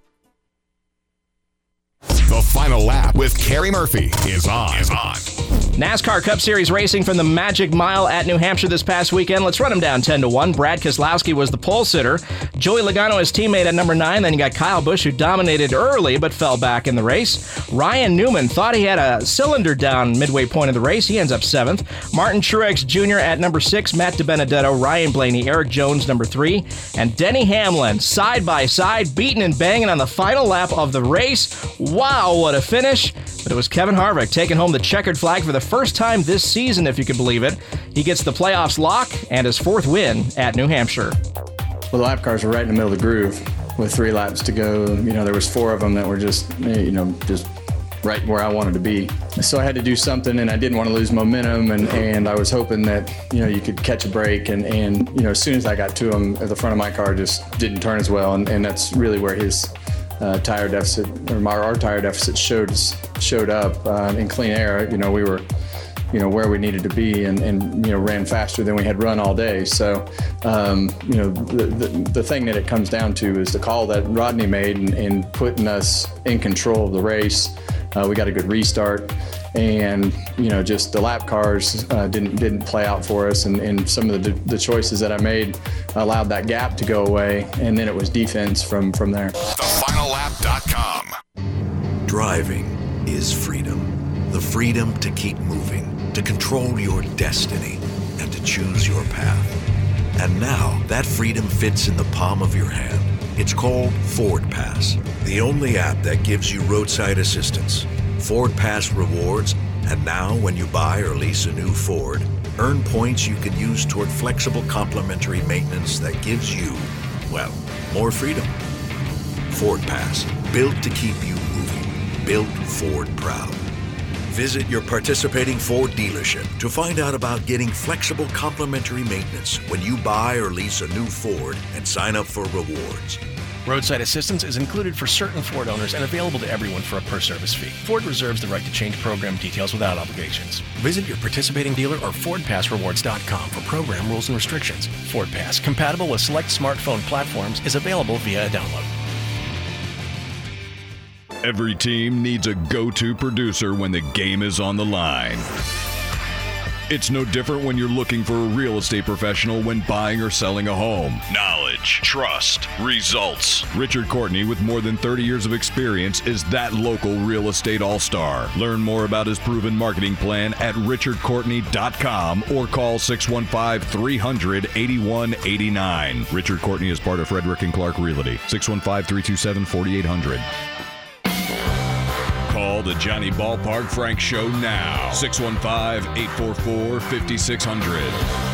The Final Lap with Kerry Murphy is on. Is on.
NASCAR Cup Series racing from the Magic Mile at New Hampshire this past weekend. Let's run them down ten to one. Brad Keselowski was the pole sitter. Joey Logano, his teammate, at number nine. Then you got Kyle Busch, who dominated early but fell back in the race. Ryan Newman thought he had a cylinder down midway point of the race. He ends up seventh. Martin Truex Junior at number six. Matt DiBenedetto, Ryan Blaney, Eric Jones, number three. And Denny Hamlin, side by side, beating and banging on the final lap of the race. Wow, what a finish. But it was Kevin Harvick taking home the checkered flag for the first time this season, if you can believe it. He gets the playoffs lock and his fourth win at New Hampshire.
Well, the lap cars were right in the middle of the groove with three laps to go. You know, there was four of them that were just, you know, just right where I wanted to be. So I had to do something, and I didn't want to lose momentum, and, and I was hoping that, you know, you could catch a break, and, and you know, as soon as I got to him, the front of my car just didn't turn as well, and, and that's really where his uh, tire deficit, or our, our tire deficit showed showed up uh, in clean air, you know, we were, you know, where we needed to be, and, and you know, ran faster than we had run all day. So, um, you know, the, the the thing that it comes down to is the call that Rodney made and, and putting us in control of the race. Uh, we got a good restart, and you know, just the lap cars uh, didn't didn't play out for us, and, and some of the the choices that I made allowed that gap to go away, and then it was defense from from there.
the final lap dot com.
Driving is freedom. The freedom to keep moving, to control your destiny, and to choose your path. And now that freedom fits in the palm of your hand. It's called Ford Pass, the only app that gives you roadside assistance, Ford Pass rewards, and now when you buy or lease a new Ford, earn points you can use toward flexible complimentary maintenance that gives you, well, more freedom. Ford Pass, built to keep you moving, built Ford proud. Visit your participating Ford dealership to find out about getting flexible complimentary maintenance when you buy or lease a new Ford and sign up for rewards.
Roadside assistance is included for certain Ford owners and available to everyone for a per-service fee. Ford reserves the right to change program details without obligations. Visit your participating dealer or Ford Pass Rewards dot com for program rules and restrictions. Ford Pass, compatible with select smartphone platforms, is available via a download.
Every team needs a go-to producer when the game is on the line. It's no different when you're looking for a real estate professional when buying or selling a home. Knowledge, trust, results. Richard Courtney, with more than thirty years of experience, is that local real estate all-star. Learn more about his proven marketing plan at richard courtney dot com or call six one five, three hundred, eighty-one eighty-nine. Richard Courtney is part of Frederick and Clark Realty. six one five, three two seven, four eight zero zero. Call the Johnny Ballpark Frank Show now. six one five, eight four four, five six zero zero.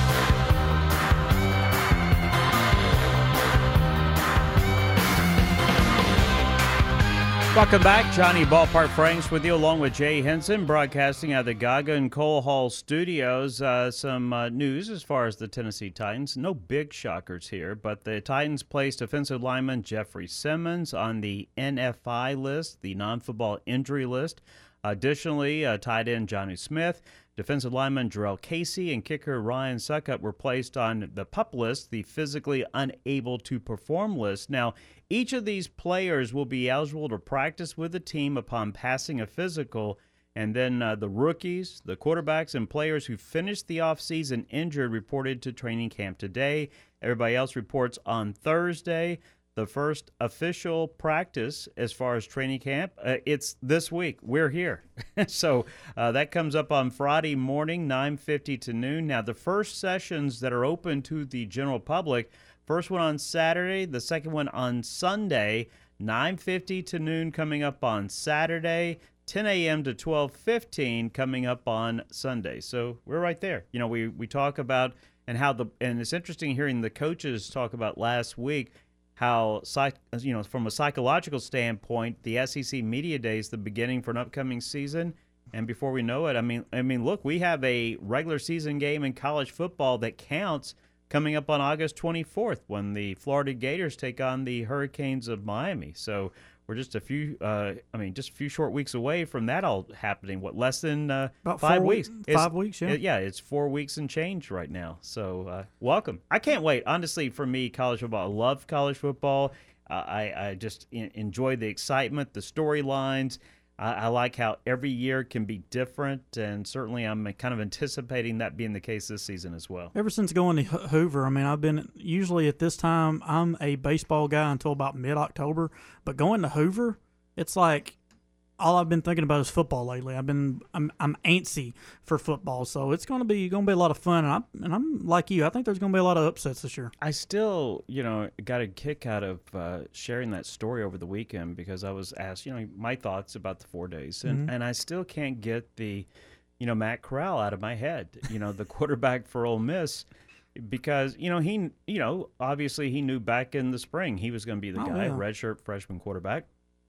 Welcome back. Johnny Ballpark Franks with you, along with Jay Henson, broadcasting out of the Gaga and Cole Hall studios. Uh, some uh, news as far as the Tennessee Titans. No big shockers here, but the Titans placed offensive lineman Jeffrey Simmons on the N F I list, the non-football injury list. Additionally, uh, tight end Johnny Smith, defensive lineman Jarrell Casey, and kicker Ryan Suckup were placed on the PUP list, the physically unable to perform list. Now, each of these players will be eligible to practice with the team upon passing a physical, and then uh, the rookies, the quarterbacks, and players who finished the offseason injured reported to training camp today. Everybody else reports on Thursday. The first official practice as far as training camp, uh, it's this week. We're here. so uh, that comes up on Friday morning, nine fifty to noon. Now, the first sessions that are open to the general public, first one on Saturday, the second one on Sunday, nine fifty to noon coming up on Saturday, ten a.m. to twelve fifteen coming up on Sunday. So we're right there. You know, we, we talk about and how the and it's interesting hearing the coaches talk about last week how, psych, you know, from a psychological standpoint, the S E C Media Day is the beginning for an upcoming season. And before we know it, I mean, I mean, look, we have a regular season game in college football that counts coming up on August twenty-fourth when the Florida Gators take on the Hurricanes of Miami. So we're just a few, uh, I mean, just a few short weeks away from that all happening. What, less than uh,
About
five
four,
weeks?
Five
It's,
weeks, yeah.
it- yeah, it's four weeks and change right now. So uh, welcome. I can't wait. Honestly, for me, college football, I love college football. Uh, I, I just en- enjoy the excitement, the storylines. I, I like how every year can be different, and certainly I'm kind of anticipating that being the case this season as well.
Ever since going to Ho- Hoover, I mean, I've been usually at this time, I'm a baseball guy until about mid-October. But going to Hoover, it's like all I've been thinking about is football lately. I've been I'm I'm antsy for football, so it's gonna be gonna be a lot of fun. And I'm and I'm like you. I think there's gonna be a lot of upsets this year.
I still, you know, got a kick out of uh, sharing that story over the weekend because I was asked, you know, my thoughts about the four days, and,
Mhm.
and I still can't get the, you know, Matt Corral out of my head. You know, the quarterback for Ole Miss. Because, you know, he, you know, obviously he knew back in the spring he was going to be the
Oh,
guy,
yeah.
redshirt freshman quarterback.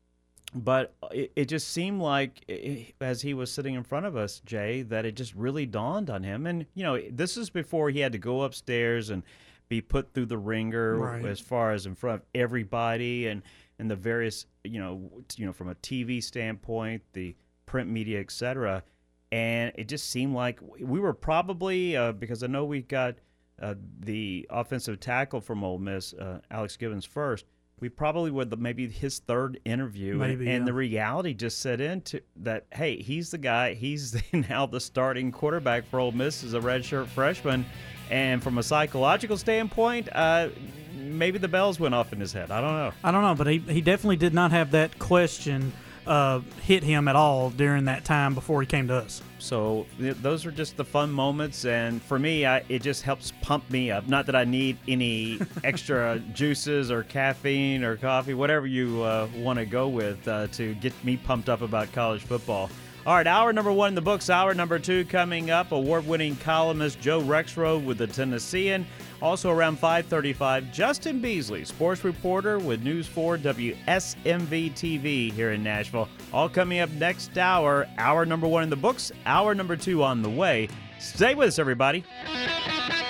But it, it just seemed like, eh, as he was sitting in front of us, Jay, that it just really dawned on him. And, you know, this is before he had to go upstairs and be put through the ringer
Right.
as far as in front of everybody. And and the various, you know, you know, from a T V standpoint, the print media, et cetera. And it just seemed like we were probably, uh, because I know we got uh, the offensive tackle from Ole Miss, uh, Alex Gibbons first. We probably were the, maybe his third interview,
Maybe,
and, and
yeah.
the reality just set into that. Hey, he's the guy. He's now the starting quarterback for Ole Miss as a redshirt freshman. And from a psychological standpoint, uh, maybe the bells went off in his head. I don't know.
I don't know, but he he definitely did not have that question uh, hit him at all during that time before he came to us.
So th- those are just the fun moments, and for me, I, it just helps pump me up. Not that I need any extra juices or caffeine or coffee, whatever you uh, want to go with uh, to get me pumped up about college football. All right, hour number one in the books. Hour number two coming up. Award-winning columnist Joe Rexrode with the Tennessean. Also around five thirty-five, Justin Beasley, sports reporter with News four W S M V T V here in Nashville. All coming up next hour. Hour number one in the books. Hour number two on the way. Stay with us, everybody.